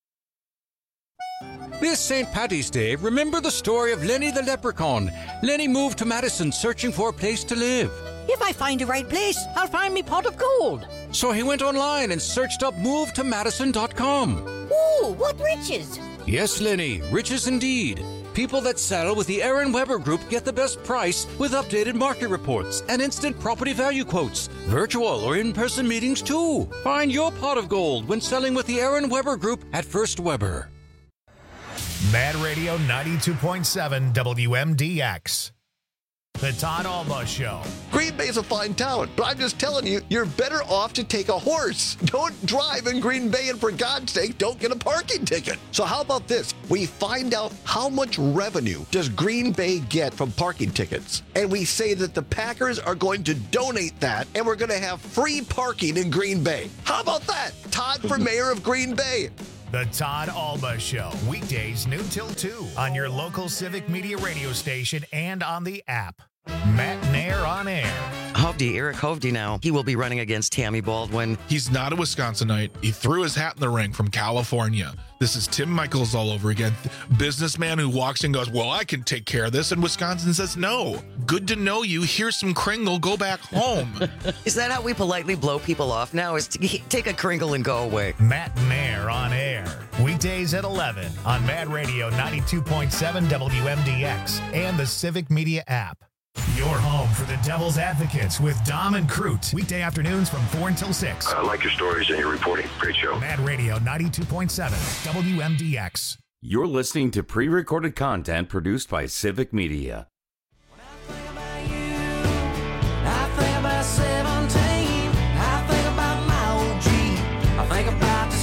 This Saint Paddy's Day, remember the story of Lenny the Leprechaun. Lenny moved to Madison searching for a place to live. If I find the right place, I'll find me pot of gold. So he went online and searched up move to madison dot com. Ooh, what riches! Yes, Lenny, riches indeed. People that sell with the Aaron Weber Group get the best price with updated market reports and instant property value quotes. Virtual or in-person meetings, too. Find your pot of gold when selling with the Aaron Weber Group at First Weber. Mad Radio ninety-two point seven W M D X. The Todd Alba Show. Green Bay's a fine town, but I'm just telling you, you're better off to take a horse. Don't drive in Green Bay, and for God's sake, don't get a parking ticket. So how about this? We find out how much revenue does Green Bay get from parking tickets, and we say that the Packers are going to donate that, and we're going to have free parking in Green Bay. How about that? Todd for mayor of Green Bay. The Todd Alba Show, weekdays noon till two on your local Civic Media radio station and on the app. Matt Nair on air. Hovde, Eric Hovde now. He will be running against Tammy Baldwin. He's not a Wisconsinite. He threw his hat in the ring from California. This is Tim Michaels all over again. Businessman who walks in and goes, well, I can take care of this. And Wisconsin says, no. Good to know you. Here's some Kringle. Go back home. Is that how we politely blow people off now? Is to take a Kringle and go away? Matt Nair on air. Weekdays at eleven on Mad Radio ninety-two point seven W M D X and the Civic Media app. Your home for the Devil's Advocates with Dom and Crute. Weekday afternoons from four until six. I like your stories and your reporting. Great show. Mad Radio ninety-two point seven W M D X. You're listening to pre-recorded content produced by Civic Media. I think about seventeen. I think about my O G. I think about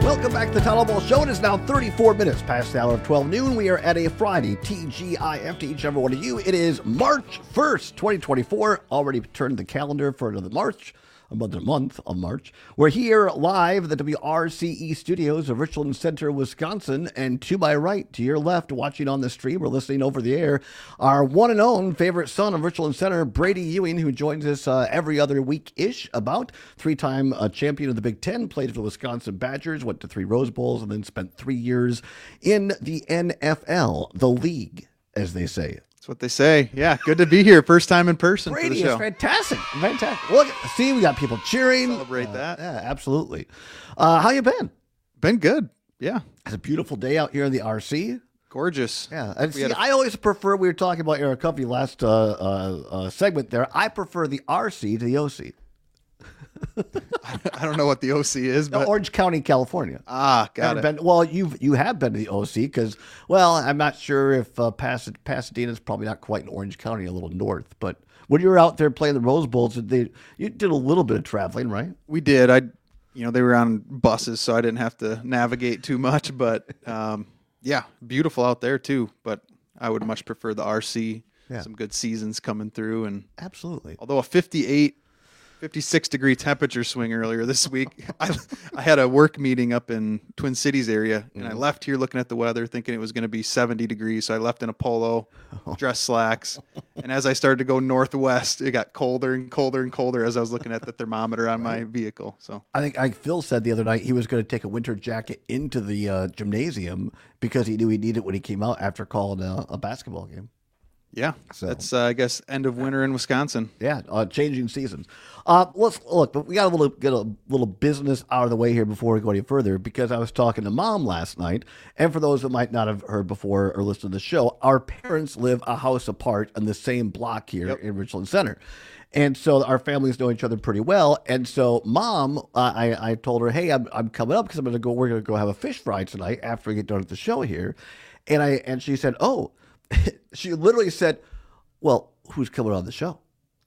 Welcome back to the Tyler Ball Show. It is now thirty-four minutes past the hour of twelve noon. We are at a Friday, T G I F to each and every one of you. It is March first, twenty twenty-four. Already turned the calendar for another March. Another month of March. We're here live at the W R C E studios of Richland Center, Wisconsin. And to my right, to your left, watching on the stream or listening over the air, our one and only favorite son of Richland Center, Brady Ewing, who joins us uh, every other week-ish about. Three-time uh, champion of the Big Ten, played for the Wisconsin Badgers, went to three Rose Bowls, and then spent three years in the N F L, the league, as they say. That's what they say. Yeah, good to be here. First time in person Brady for the show. Is fantastic. Fantastic. Look, see, we got people cheering. Celebrate uh, that. Yeah, absolutely. Uh, how you been? Been good. Yeah. It's a beautiful day out here in the R C. Gorgeous. Yeah. And We see, had a- I always prefer, we were talking about Eric Covey last uh, uh, uh, segment there. I prefer the R C to the O C. I don't know what the O C is, No, but Orange County, California. ah, got Haven't it. Been, well, you've you have been to the O C because, well, I'm not sure if uh, Pas- Pasadena's probably not quite in Orange County, a little north. But when you were out there playing the Rose Bowls, did they you did a little bit of traveling, right? We did. I, you know, they were on buses, so I didn't have to navigate too much. But um, yeah, beautiful out there too. But I would much prefer the R C. Yeah. Some good seasons coming through, and absolutely. Although a fifty-eight. fifty-six degree temperature swing earlier this week. I, I had a work meeting up in Twin Cities area, and I Mhm. left here looking at the weather thinking it was going to be seventy degrees. So I left in a polo, dress slacks. And as I started to go northwest, it got colder and colder and colder as I was looking at the thermometer on my vehicle. So I think I, Phil said the other night he was going to take a winter jacket into the uh, gymnasium because he knew he needed it when he came out after calling a, a basketball game. yeah, So- that's, uh, I guess, end of winter in Wisconsin. Yeah, uh, changing seasons. Uh, let's look, but we got a little get a little business out of the way here before we go any further, because I was talking to Mom last night, and for those that might not have heard before or listened to the show, our parents live a house apart in the same block here in Richland Center. And so our families know each other pretty well. And so Mom, uh, I, I told her, hey, I'm, I'm coming up because I'm going to go, we're going to go have a fish fry tonight after we get done with the show here. And I, and she said, oh, she literally said, well, who's coming on the show?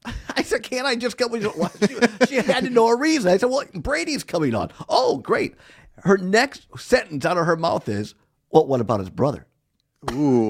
I said, can't I just come? She, she had to know a reason. I said, well, Brady's coming on. Oh, great. Her next sentence out of her mouth is, well, what about his brother? Ooh,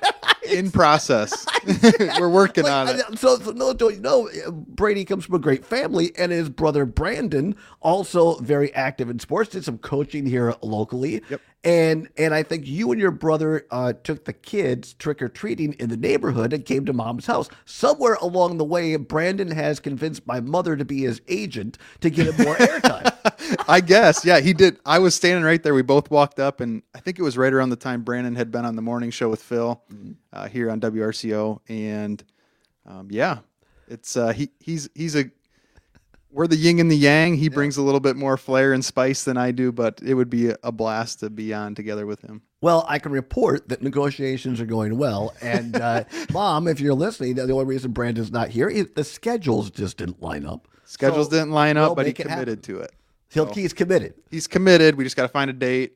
in process. We're working on it. So, so no, don't you know, Brady comes from a great family, and his brother Brandon, also very active in sports, did some coaching here locally. Yep. And and I think you and your brother uh, took the kids trick-or-treating in the neighborhood and came to Mom's house. Somewhere along the way, Brandon has convinced my mother to be his agent to get him more airtime. I guess, yeah, he did. I was standing right there. We both walked up, and I think it was right around the time Brandon had been on the morning show with Phil uh, here on W R C O, and um, yeah, it's uh, he he's he's a we're the yin and the yang. He brings a little bit more flair and spice than I do, but it would be a blast to be on together with him. Well, I can report that negotiations are going well. And uh, Mom, if you're listening, the only reason Brandon's not here is the schedules just didn't line up. Schedules So didn't line up, we'll but he make it committed happen. to it. He'll, So- he's committed. He's committed. We just got to find a date.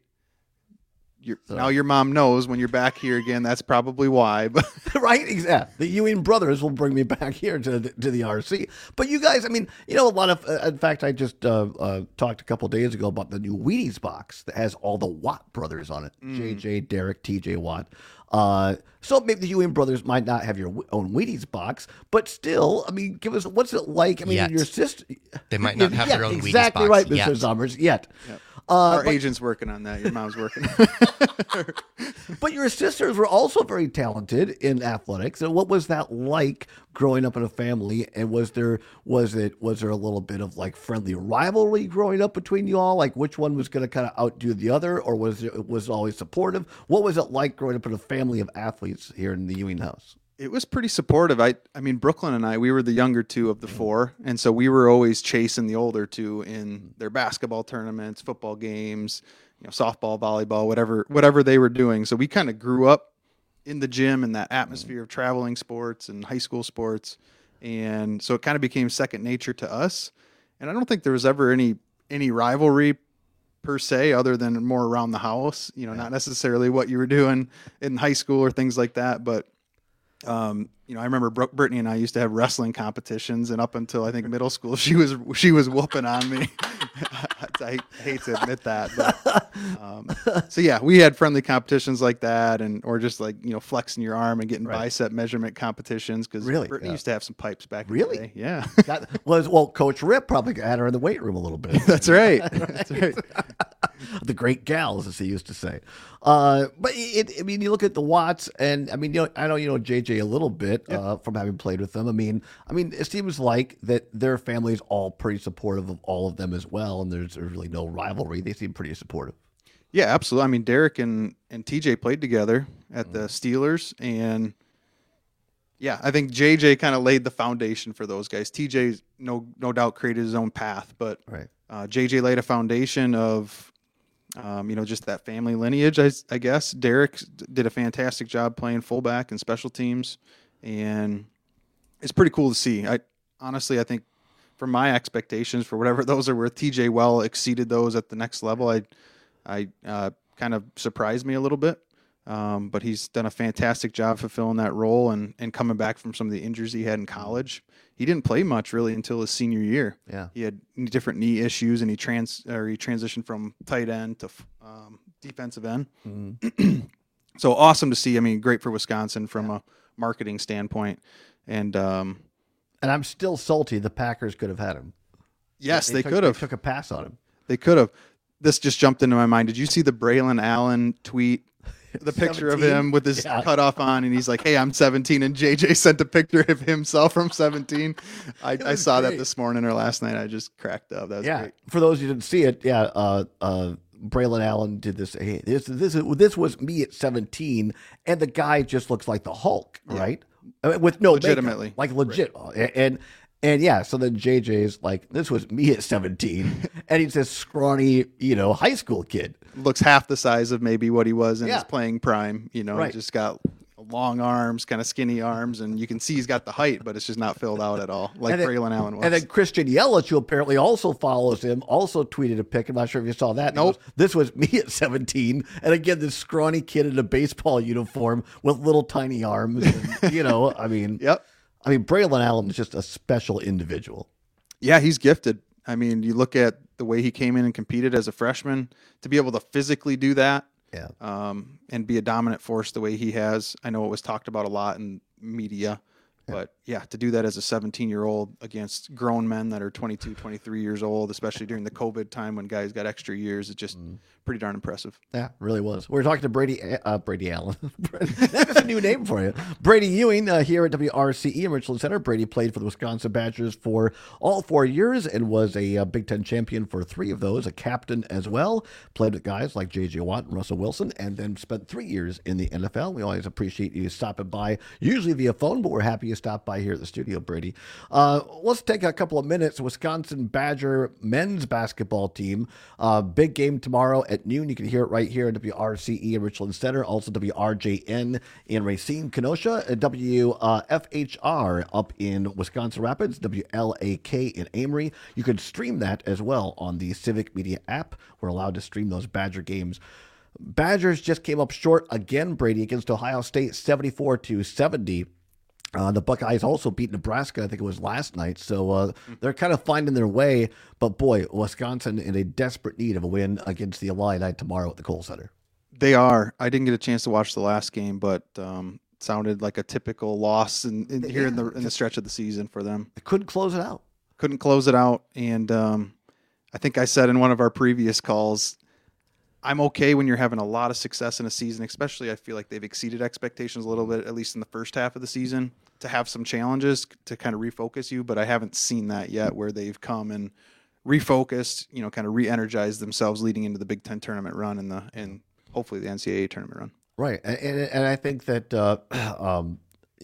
You're, So- Now your mom knows when you're back here again. That's probably why. But Right? Exactly. The Ewing brothers will bring me back here to the, to the R C. But you guys, I mean, you know, a lot of, uh, in fact, I just uh, uh, talked a couple of days ago about the new Wheaties box that has all the Watt brothers on it. Mm. J J, Derek, T J Watt. Uh, so maybe the Ewing brothers might not have your w- own Wheaties box, but still, I mean, give us, what's it like? I mean, Yet. your sister. They might not have Yeah, their own Wheaties exactly box right, Mister yet. Zommers, yet. Yep. Uh, our but- agent's working on that. Your mom's working. But your sisters were also very talented in athletics. And what was that like growing up in a family? And was there was it was there a little bit of like friendly rivalry growing up between you all? Like which one was going to kind of outdo the other, or was it was it always supportive? What was it like growing up in a family of athletes here in the Ewing house? It was pretty supportive. I, I mean, Brooklyn and I, we were the younger two of the four, and so we were always chasing the older two in their basketball tournaments, football games, you know, softball, volleyball, whatever, whatever they were doing. So we kind of grew up in the gym in that atmosphere of traveling sports and high school sports, and so it kind of became second nature to us. And I don't think there was ever any any rivalry per se, other than more around the house. You know, not necessarily what you were doing in high school or things like that, but. Um, you know, I remember Br- Brittany and I used to have wrestling competitions, and up until I think middle school, she was she was whooping on me. I hate to admit that. But, um, so yeah, we had friendly competitions like that, and or just like you know flexing your arm and getting Right. bicep measurement competitions because Really? Brittany Yeah. used to have some pipes back Really? in the day. Yeah, That was well, Coach Rip probably had her in the weight room a little bit. That's right. That's right. The great gals, as he used to say. Uh, but it, I mean, you look at the Watts, and I mean, you know, I know you know J J a little bit Yeah. uh, from having played with them. I mean, I mean, it seems like that their family's all pretty supportive of all of them as well, and there's, there's really no rivalry. They seem pretty supportive. Yeah, absolutely. I mean, Derek and, and T J played together at the Steelers, and yeah, I think J J kind of laid the foundation for those guys. T J, no no doubt, created his own path, but right. uh, J J laid a foundation of, um, you know, just that family lineage, I, I guess. Derek did a fantastic job playing fullback and special teams, and it's pretty cool to see. I honestly, I think for my expectations, for whatever those are worth, T J well exceeded those at the next level. I, I uh, kind of surprised me a little bit, um, but he's done a fantastic job fulfilling that role and, and coming back from some of the injuries he had in college. He didn't play much really until his senior year. Yeah, he had different knee issues, and he trans or he transitioned from tight end to um, defensive end. Mm-hmm. So awesome to see. I mean, great for Wisconsin from a marketing standpoint, and um, and I'm still salty. The Packers could have had him. Yes, they, they took, could have. They took a pass on him. They could have. This just jumped into my mind. Did you see the Braylon Allen tweet? The picture of him with his Yeah. cutoff on, and he's like, "Hey, I'm seventeen," and J J sent a picture of himself from seventeen. I, I was saw great. that this morning or last night. I just cracked up. That was Yeah, great. for those who didn't see it, yeah, uh, uh, Braylon Allen did this. Hey, this this is this was me at seventeen, and the guy just looks like the Hulk, Yeah. right? I mean, with no makeup, Legitimately. like legit, and, and and yeah. So then J J's like, this was me at seventeen, and he's this scrawny, you know, high school kid. Looks half the size of maybe what he was in Yeah. his playing prime. You know, Right. just got long arms, kind of skinny arms, and you can see he's got the height, but it's just not filled out at all, like And then- Braylon Allen was. And then Christian Yelich, who apparently also follows him, also tweeted a pic. I'm not sure if you saw that. He Nope. goes, this was me at seventeen. And again, this scrawny kid in a baseball uniform with little tiny arms. And, you know, I mean, Yep. I mean, Braylon Allen is just a special individual. Yeah, he's gifted. I mean, you look at the way he came in and competed as a freshman, to be able to physically do that, Yeah. um, and be a dominant force the way he has. I know it was talked about a lot in media, but yeah, to do that as a seventeen-year-old against grown men that are twenty-two, twenty-three years old, especially during the COVID time when guys got extra years, it's just pretty darn impressive. Yeah, really was. We were talking to Brady uh, Brady Allen. That's a new name for you. Brady Ewing uh, here at W R C E in Richland Center. Brady played for the Wisconsin Badgers for all four years and was a uh, Big Ten champion for three of those, a captain as well. Played with guys like J J Watt and Russell Wilson, and then spent three years in the N F L. We always appreciate you stopping by, usually via phone, but we're happy you stopped by here at the studio, Brady. Uh, let's take a couple of minutes. Wisconsin Badger men's basketball team. Uh, big game tomorrow at noon. You can hear it right here at W R C E in Richland Center, also W R J N in Racine, Kenosha, and W F H R up in Wisconsin Rapids, W L A K in Amory. You can stream that as well on the Civic Media app. We're allowed to stream those Badger games. Badgers just came up short again, Brady, against Ohio State, seventy-four to seventy. Uh, the Buckeyes also beat Nebraska, I think it was last night. So uh, they're kind of finding their way. But boy, Wisconsin in a desperate need of a win against the Illini tomorrow at the Kohl Center. They are. I didn't get a chance to watch the last game, but um, it sounded like a typical loss in, in, here Yeah. in the in the stretch of the season for them. They couldn't close it out. Couldn't close it out, and um, I think I said in one of our previous calls, I'm okay when you're having a lot of success in a season, especially I feel like they've exceeded expectations a little bit, at least in the first half of the season, to have some challenges to kind of refocus you. But I haven't seen that yet where they've come and refocused, you know, kind of re-energized themselves leading into the Big Ten tournament run and the and hopefully the N C double A tournament run. Right. And, and, and I think that uh, um,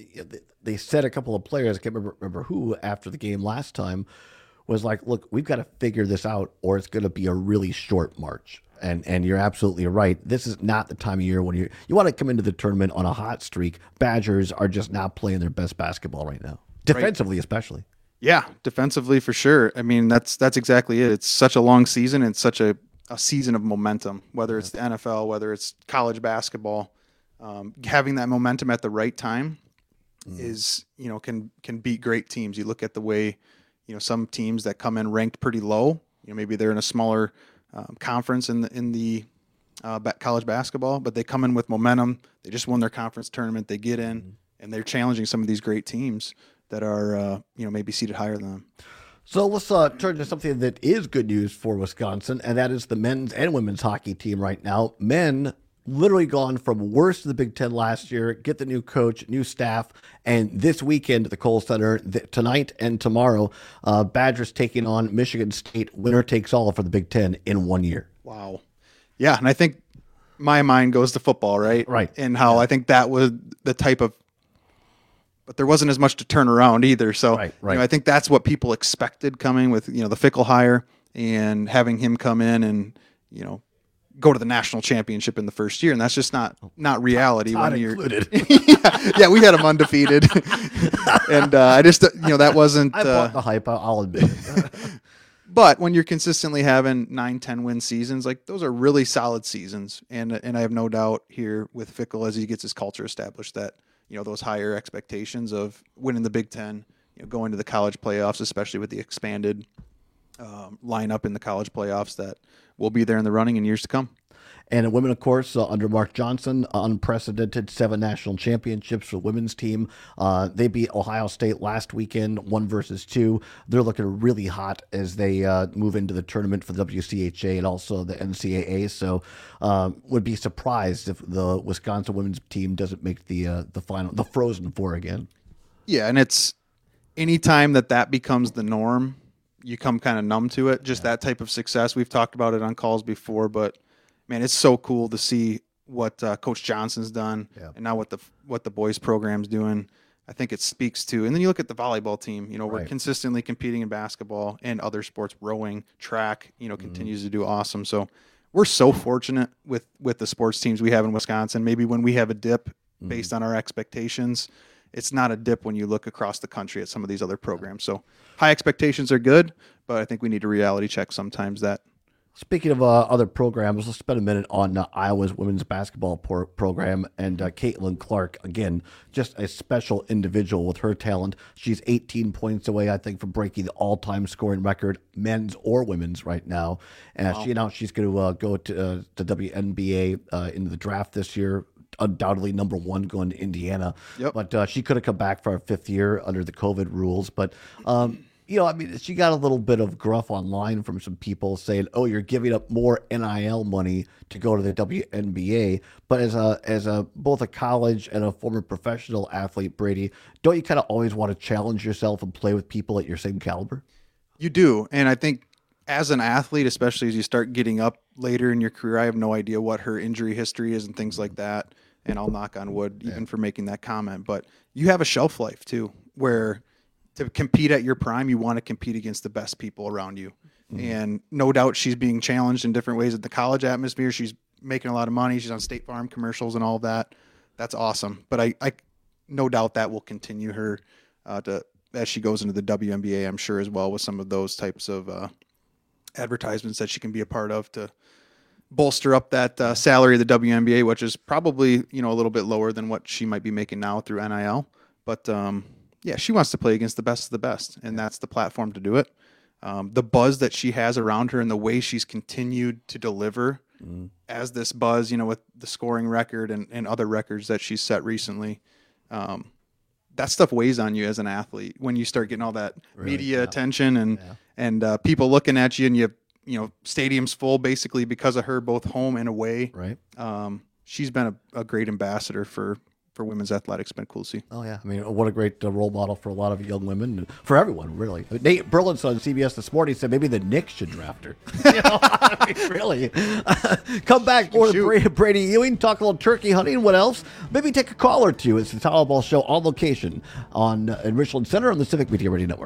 they said a couple of players, I can't remember, remember who, after the game last time, was like, look, we've got to figure this out or it's going to be a really short march. And and you're absolutely right. This is not the time of year when you you want to come into the tournament on a hot streak. Badgers are just not playing their best basketball right now, defensively especially. Yeah, defensively for sure. I mean, that's that's exactly it. It's such a long season and such a, a season of momentum, whether it's the N F L, whether it's college basketball. Um, having that momentum at the right time mm. is, you know, can can beat great teams. You look at the way, you know, some teams that come in ranked pretty low You know, maybe they're in a smaller um, conference in the in the uh, ba- college basketball, but they come in with momentum. They just won their conference tournament. They get in, mm-hmm. and they're challenging some of these great teams that are uh, you know maybe seated higher than them. So let's uh, turn to something that is good news for Wisconsin, and that is the men's and women's hockey team right now. Men literally gone from worst of the Big Ten last year, get the new coach, new staff, and this weekend at the Kohl Center, th- tonight and tomorrow, uh, Badgers taking on Michigan State. Winner takes all for the Big Ten in one year. Wow. Yeah, and I think my mind goes to football, right? Right. And how I think that was the type of, but there wasn't as much to turn around either. So right, right. You know, I think that's what people expected coming with, you know, the Fickle hire and having him come in and, you know, go to the national championship in the first year, and that's just not not reality. Todd when you're included. yeah, yeah, we had him undefeated, and uh, I just you know that wasn't. I uh, bought the hype. I'll admit it. But when you're consistently having nine, ten win seasons, like those are really solid seasons, and and I have no doubt here with Fickle as he gets his culture established that you know those higher expectations of winning the Big Ten, you know, going to the college playoffs, especially with the expanded um, lineup in the college playoffs that. We'll be there in the running in years to come. And in women, of course, uh, under Mark Johnson, uh, unprecedented seven national championships for the women's team. Uh, they beat Ohio State last weekend, one versus two. They're looking really hot as they uh, move into the tournament for the W C H A and also the N C double A. So um, would be surprised if the Wisconsin women's team doesn't make the uh, the final, the Frozen Four again. Yeah, and it's anytime that that becomes the norm, you come kind of numb to it. Just yeah. that type of success. We've talked about it on calls before, but man, it's so cool to see what uh, Coach Johnson's done yeah. and now what the what the boys program's doing. I think it speaks to, and then you look at the volleyball team, you know, we're right. consistently competing in basketball and other sports, rowing, track, you know, continues mm-hmm. to do awesome. So we're so fortunate with, with the sports teams we have in Wisconsin. Maybe when we have a dip mm-hmm. based on our expectations, it's not a dip when you look across the country at some of these other programs. So high expectations are good, but I think we need to reality check sometimes that. Speaking of uh, other programs, let's spend a minute on uh, Iowa's women's basketball por- program and uh, Caitlin Clark. Again, just a special individual with her talent. She's eighteen points away, I think, from breaking the all-time scoring record, men's or women's right now. And wow. she announced she's going to uh, go to uh, the W N B A uh, into the draft this year. Undoubtedly number one going to Indiana. Yep. But uh, she could have come back for a fifth year under the COVID rules. But, um, you know, I mean, she got a little bit of gruff online from some people saying, oh, you're giving up more N I L money to go to the W N B A. But as a as a both a college and a former professional athlete, Brady, don't you kind of always want to challenge yourself and play with people at your same caliber? You do. And I think as an athlete, especially as you start getting up later in your career, I have no idea what her injury history is and things like that. And I'll knock on wood even yeah. for making that comment. But you have a shelf life, too, where to compete at your prime, you want to compete against the best people around you. Mm-hmm. And no doubt she's being challenged in different ways at the college atmosphere. She's making a lot of money. She's on State Farm commercials and all that. That's awesome. But I, I no doubt that will continue her uh, to as she goes into the W N B A, I'm sure, as well, with some of those types of uh, advertisements that she can be a part of to bolster up that uh, salary of the W N B A, which is probably, you know, a little bit lower than what she might be making now through N I L. But um, yeah, she wants to play against the best of the best, and that's the platform to do it. Um, the buzz that she has around her and the way she's continued to deliver mm. as this buzz, you know, with the scoring record and, and other records that she's set recently, um, that stuff weighs on you as an athlete when you start getting all that really? media yeah. attention and yeah. and uh, people looking at you, and you have, you know, stadiums full basically because of her, both home and away. Right. Um, she's been a, a great ambassador for, for women's athletics. Been cool to see. Oh yeah. I mean, what a great uh, role model for a lot of young women, and for everyone, really. Nate Burleson on C B S this morning said maybe the Knicks should draft her. You know, I mean, really. Come back more to Brady, Brady Ewing, talk a little turkey hunting. What else? Maybe take a call or two. It's the Tyler Ball Show on location on uh, in Richland Center on the Civic Media Radio Network.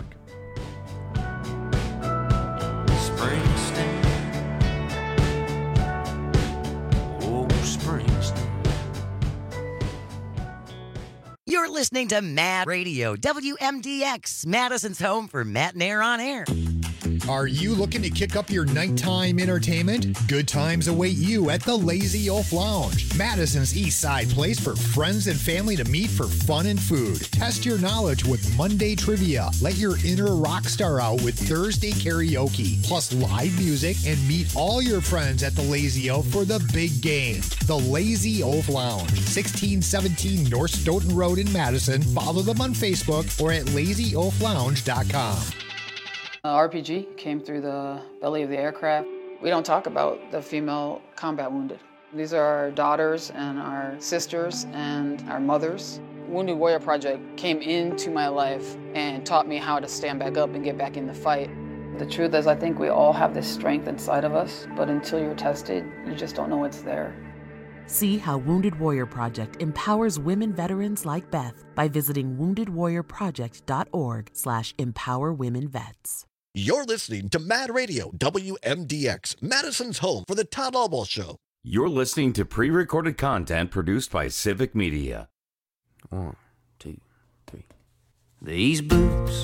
You're listening to Mad Radio, W M D X, Madison's home for Matt and Air on Air. Are you looking to kick up your nighttime entertainment? Good times await you at the Lazy Oaf Lounge, Madison's East Side place for friends and family to meet for fun and food. Test your knowledge with Monday trivia. Let your inner rock star out with Thursday karaoke, plus live music, and meet all your friends at the Lazy Oaf for the big game. The Lazy Oaf Lounge, sixteen seventeen North Stoughton Road in Madison. Follow them on Facebook or at lazy oaf lounge dot com. Uh, R P G came through the belly of the aircraft. We don't talk about the female combat wounded. These are our daughters and our sisters and our mothers. Wounded Warrior Project came into my life and taught me how to stand back up and get back in the fight. The truth is, I think we all have this strength inside of us, but until you're tested, you just don't know it's there. See how Wounded Warrior Project empowers women veterans like Beth by visiting wounded warrior project dot org slash empower women vets. You're listening to Mad Radio, W M D X, Madison's home for the Todd Albaugh Show. You're listening to pre-recorded content produced by Civic Media. One, two, three. These boots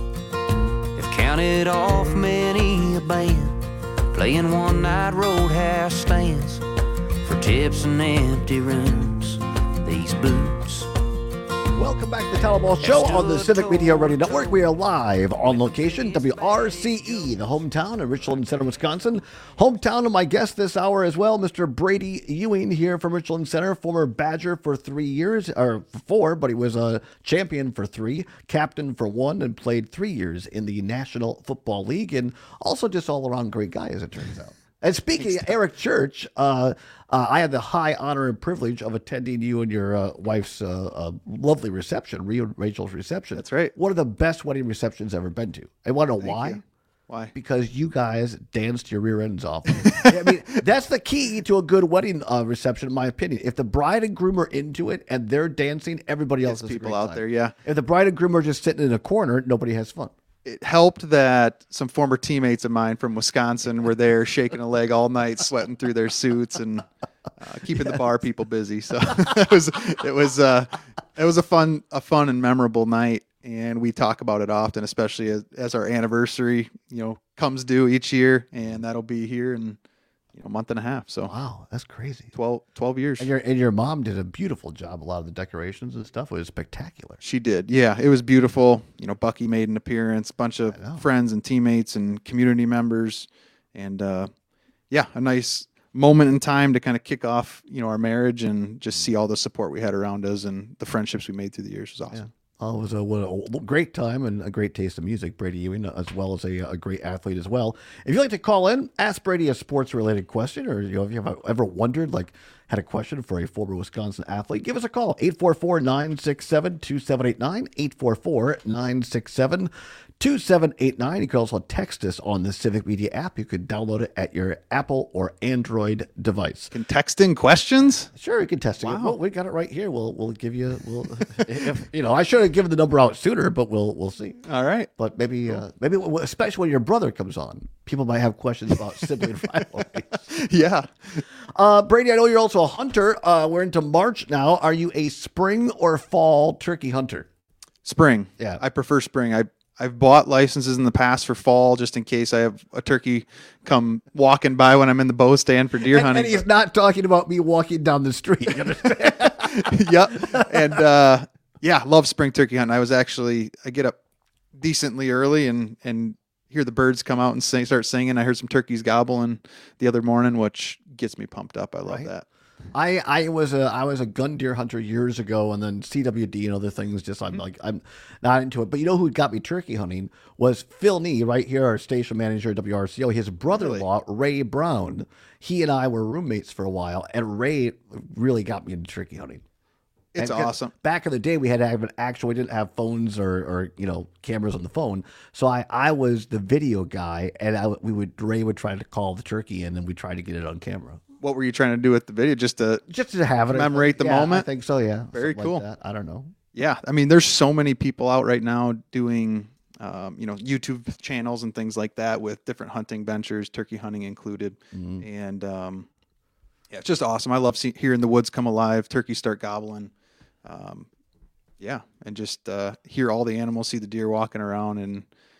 have counted off many a band, playing one-night roadhouse stands for tips and empty rooms. These boots. Welcome back to the Todd Albaugh Show on the Civic Media Radio Network. We are live on location, W R C E, the hometown of Richland Center, Wisconsin. Hometown of my guest this hour as well, Mister Brady Ewing here from Richland Center, former Badger for three years, or four, but he was a champion for three, captain for one, and played three years in the National Football League, and also just all-around great guy, as it turns out. And speaking of Eric Church, uh, uh, I had the high honor and privilege of attending you and your uh, wife's uh, uh, lovely reception, Rachel's reception. That's right. One of the best wedding receptions I've ever been to. I want to know Thank why? you. Why? Because you guys danced your rear ends off. I mean, that's the key to a good wedding uh, reception, in my opinion. If the bride and groom are into it and they're dancing, everybody else has people a great out time. there, yeah. If the bride and groom are just sitting in a corner, nobody has fun. It helped that some former teammates of mine from Wisconsin were there shaking a leg all night, sweating through their suits and uh, keeping the bar people busy. So it was it was uh, it was a fun a fun and memorable night, and we talk about it often, especially as, as our anniversary, you know, comes due each year, and that'll be here in you know, a month and a half. So wow, that's crazy. twelve, twelve years. And your and your mom did a beautiful job. A lot of the decorations and stuff was spectacular. She did. Yeah, it was beautiful. You know, Bucky made an appearance, bunch of friends and teammates and community members. And uh, yeah, a nice moment in time to kind of kick off, you know, our marriage and just see all the support we had around us and the friendships we made through the years was awesome. Yeah. Oh, it was a, what a great time and a great taste of music, Brady Ewing, as well as a, a great athlete as well. If you'd like to call in, ask Brady a sports-related question, or you know, if you have ever wondered, like, had a question for a former Wisconsin athlete, give us a call, eight four four, nine six seven, two seven eight nine, eight four four, nine six seven, two seven eight nine. You can also text us on the Civic Media app. You could download it at your Apple or Android device. Can text in questions? Sure, you can text it. Wow. Well, we got it right here. We'll we'll give you. We'll, if, you know, I should have given the number out sooner, but we'll we'll see. All right, but maybe uh, maybe especially when your brother comes on, people might have questions about sibling rivalries. Yeah. Uh, Brady, I know you're also a hunter. Uh, we're into March now. Are you a spring or fall turkey hunter? Spring. Yeah. I prefer spring. I I've bought licenses in the past for fall just in case I have a turkey come walking by when I'm in the bow stand for deer and, hunting. And he's not talking about me walking down the street. You understand? Yep. And uh, yeah, love spring turkey hunting. I was actually, I get up decently early and, and hear the birds come out and sing, start singing. I heard some turkeys gobbling the other morning, which gets me pumped up. I love Right. that. I, I was a I was a gun deer hunter years ago, and then C W D and other things. Just I'm like I'm not into it. But you know who got me turkey hunting was Phil Nee, right here, our station manager at W R C O. His brother-in-law Ray Brown. He and I were roommates for a while, and Ray really got me into turkey hunting. It's And awesome. Back in the day, we had to have an actual. We didn't have phones or, or you know cameras on the phone, so I, I was the video guy, and I we would Ray would try to call the turkey in, and we tried to get it on camera. What were you trying to do with the video? Just to just to have it commemorate the yeah, moment? I think so. Yeah, Very Something cool. like that. I don't know. Yeah, I mean, there's so many people out right now doing, um, you know, YouTube channels and things like that with different hunting ventures, turkey hunting included, Mm-hmm. and um, yeah, it's just awesome. I love see, hearing the woods come alive, turkeys start gobbling, um, yeah, and just uh, hear all the animals, see the deer walking around, and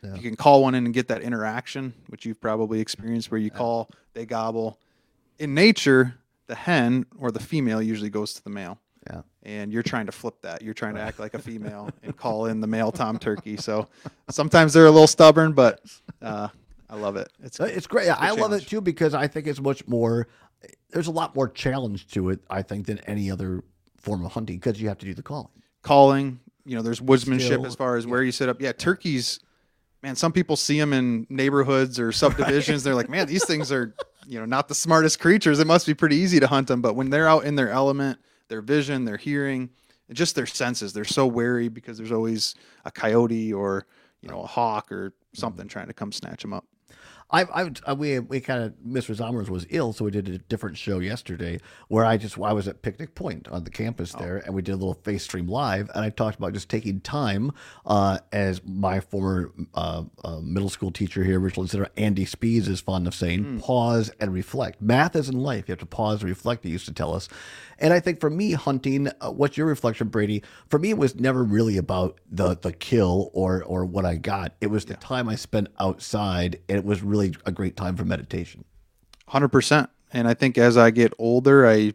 You can call one in and get that interaction, which you've probably experienced, where you call, they gobble. In nature, the hen or the female usually goes to the male. Yeah. And you're trying to flip that. You're trying to act like a female and call in the male tom turkey. So sometimes they're a little stubborn, but uh, I love it. It's it's great. It's a I love challenge. it too because I think it's much more. There's a lot more challenge to it, I think, than any other form of hunting because you have to do the calling. Calling, you know, there's woodsmanship Still, as far as where you sit up. Yeah, turkeys. Man, some people see them in neighborhoods or subdivisions. They're like, man, these things are, you know, not the smartest creatures. It must be pretty easy to hunt them. But when they're out in their element, their vision, their hearing, and just their senses, they're so wary because there's always a coyote or, you know, a hawk or something trying to come snatch them up. I, I, we, we kind of, Mister Zommers was ill, so we did a different show yesterday where I just, I was at Picnic Point on the campus there, and we did a little face stream live, and I talked about just taking time, uh, as my former uh, uh, middle school teacher here, Richland Center, Andy Spees, is fond of saying, mm. pause and reflect. Math is in life. You have to pause and reflect, he used to tell us. And I think for me, hunting, uh, what's your reflection, Brady? For me, it was never really about the the kill or or what I got. It was the yeah. time I spent outside, and it was really a great time for meditation. one hundred percent. And I think as I get older, I,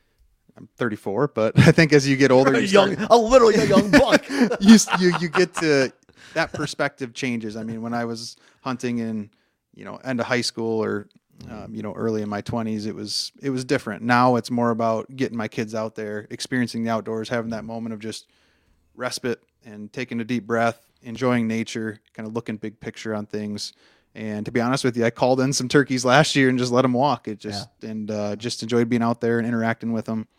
I'm thirty-four, but I think as you get older, you young, start, a literally a young buck. you, you you get to, that perspective changes. I mean, when I was hunting in, you know, end of high school or, um, you know, early in my twenties, it was, it was different. Now it's more about getting my kids out there, experiencing the outdoors, having that moment of just respite and taking a deep breath, enjoying nature, kind of looking big picture on things. And to be honest with you, I called in some turkeys last year and just let them walk. It just, yeah. and uh, just enjoyed being out there and interacting with them.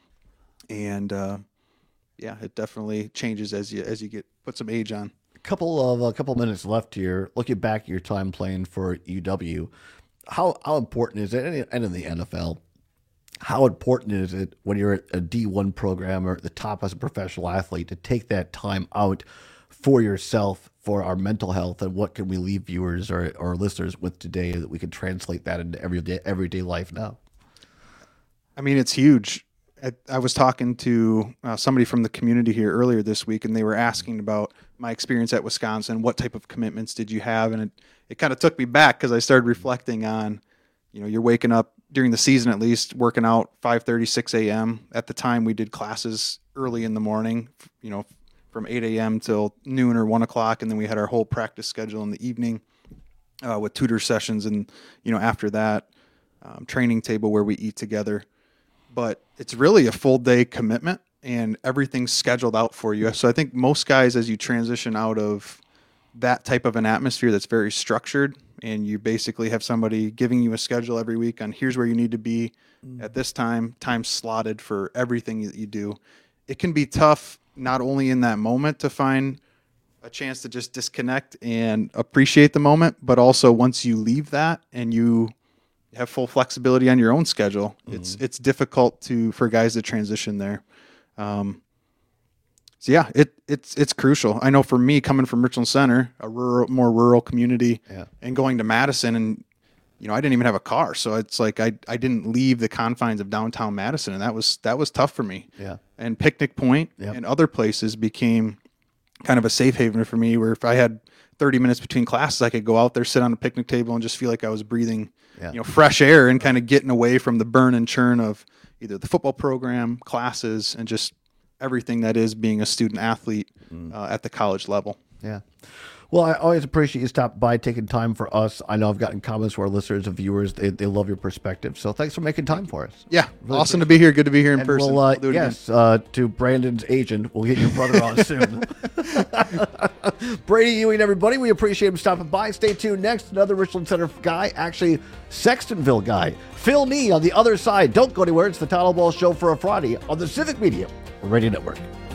And uh, yeah, it definitely changes as you, as you get, put some age on. A couple of, a couple minutes left here. Looking back at your time playing for U W, How how important is it, and in the N F L, how important is it when you're at a D one program or at the top as a professional athlete to take that time out for yourself, for our mental health, and what can we leave viewers or, or listeners with today that we can translate that into everyday, everyday life now? I mean, it's huge. I, I was talking to uh, somebody from the community here earlier this week, and they were asking about my experience at Wisconsin. What type of commitments did you have? And it, it kind of took me back because I started reflecting on, you know, you're waking up during the season, at least working out five thirty, six a.m. At the time we did classes early in the morning, you know, from eight a.m. till noon or one o'clock. And then we had our whole practice schedule in the evening uh, with tutor sessions. And, you know, after that, um, training table where we eat together. But it's really a full day commitment and everything's scheduled out for you. So I think most guys, as you transition out of that type of an atmosphere that's very structured and you basically have somebody giving you a schedule every week on here's where you need to be mm. at this time, time slotted for everything that you do. It can be tough, not only in that moment to find a chance to just disconnect and appreciate the moment, but also once you leave that and you have full flexibility on your own schedule, mm-hmm. it's it's difficult to for guys to transition there. Um, so yeah, it it's it's crucial. I know for me, coming from Richland Center, a rural, more rural community, yeah. and going to Madison, and you know, I didn't even have a car, so it's like I I didn't leave the confines of downtown Madison, and that was that was tough for me. Yeah. And Picnic Point yep. and other places became kind of a safe haven for me, where if I had thirty minutes between classes, I could go out there, sit on a picnic table, and just feel like I was breathing, yeah. you know, fresh air and kind of getting away from the burn and churn of either the football program, classes, and just everything that is being a student athlete mm. uh, at the college level. Yeah. Well, I always appreciate you stopping by, taking time for us. I know I've gotten comments from our listeners and viewers. They, they love your perspective. So thanks for making time for us. Yeah. Really awesome to be here. Good to be here in and person. We'll, uh, we'll yes, uh, to Brandon's agent. We'll get your brother on soon. Brady Ewing, everybody. We appreciate him stopping by. Stay tuned. Next, another Richland Center guy, actually Sextonville guy. Phil Nee on the other side. Don't go anywhere. It's the Todd Ball Show for a Friday on the Civic Media Radio Network.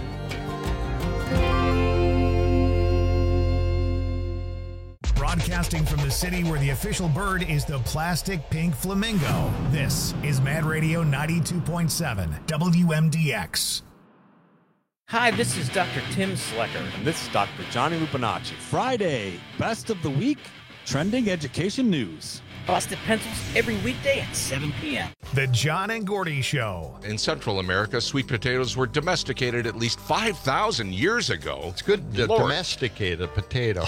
Broadcasting from the city where the official bird is the plastic pink flamingo. This is Mad Radio ninety-two point seven W M D X. Hi, this is Doctor Tim Slecker. And this is Doctor Johnny Lupinacci. Friday, best of the week? Trending education news. Boston Pencils every weekday at seven p.m. The John and Gordy Show. In Central America, sweet potatoes were domesticated at least five thousand years ago. It's good to domesticate a potato.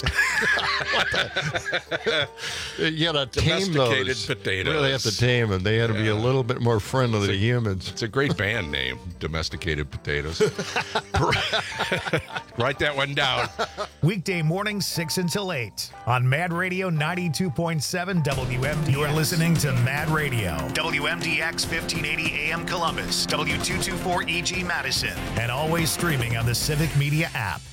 You gotta tame Domesticated those. potatoes. You really have to tame them. They had to be a little bit more friendly to humans. It's a great band name, Domesticated Potatoes. Write that one down. Weekday mornings, six until eight on Mad Radio ninety-two point seven W M D X. You are listening to Mad Radio, W M D X fifteen eighty A M Columbus, W two twenty-four E G Madison, and always streaming on the Civic Media app.